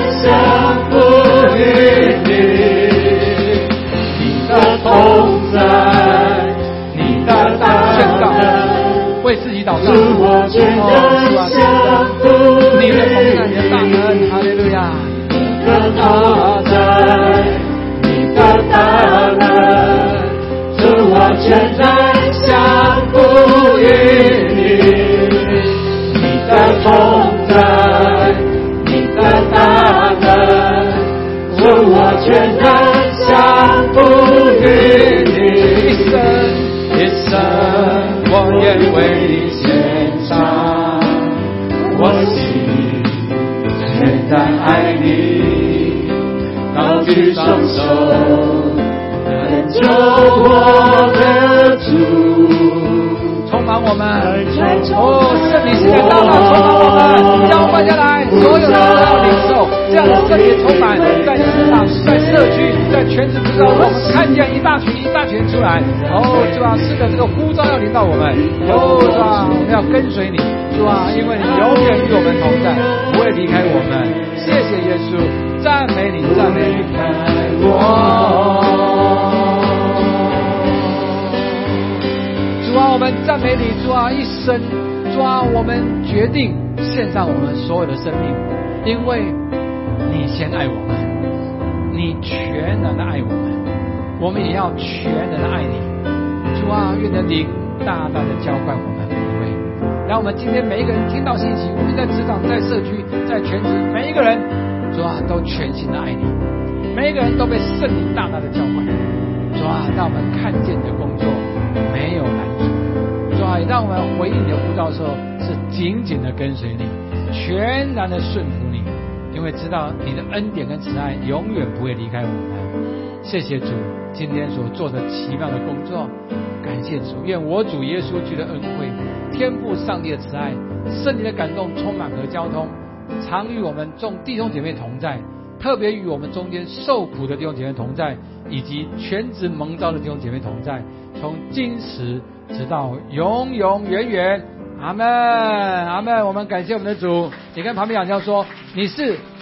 起。你的同在，你的大能，宣告，为自己祷告。主啊，你的同在，你的大能，哈利路亚！你的同在，你的大能，使我全然降服于你。你的同在，你的大能，使我全然降服于你。一生一生，我愿为你献上我心，全然爱你，高举双手，恳求我的主，充满我们。圣灵现在大大充满我们，交换下来，所有人都要领受这样的圣灵充满，在职场、在社区、在全职之中，我们看见一大群一大群出来。主啊，是的，这个呼召要领导我们。主啊，我们要跟随你。主啊，因为你永远与我们同在，不会离开我们。谢谢耶稣，赞美你，赞美你。主啊，我们赞美你。主啊，一生，主啊，我们决定献上我们所有的生命，因为你先爱我们，你全然的爱我们，我们也要全然的爱你。主啊，愿你的灵大大的浇灌我们每一位，让我们今天每一个人听到信息，无论在职场、在社区、在全职，每一个人主啊，都全心的爱你，每一个人都被圣灵大大的浇灌。主啊，让我们看见你的工作没有拦阻。主啊，也让我们回应你的呼召的时候是紧紧的跟随你，全然的顺服你，因为知道你的恩典跟慈爱永远不会离开我们。谢谢主今天所做的奇妙的工作，感谢主，愿我主耶稣基督的恩惠、天父上帝的慈爱、圣灵的感动充满和交通，常与我们众弟兄姐妹同在，特别与我们中间受苦的弟兄姐妹同在，以及全职蒙召的弟兄姐妹同在，从今时直到永永远远。阿们，阿们。我们感谢我们的主。你跟旁边讲叫说，你是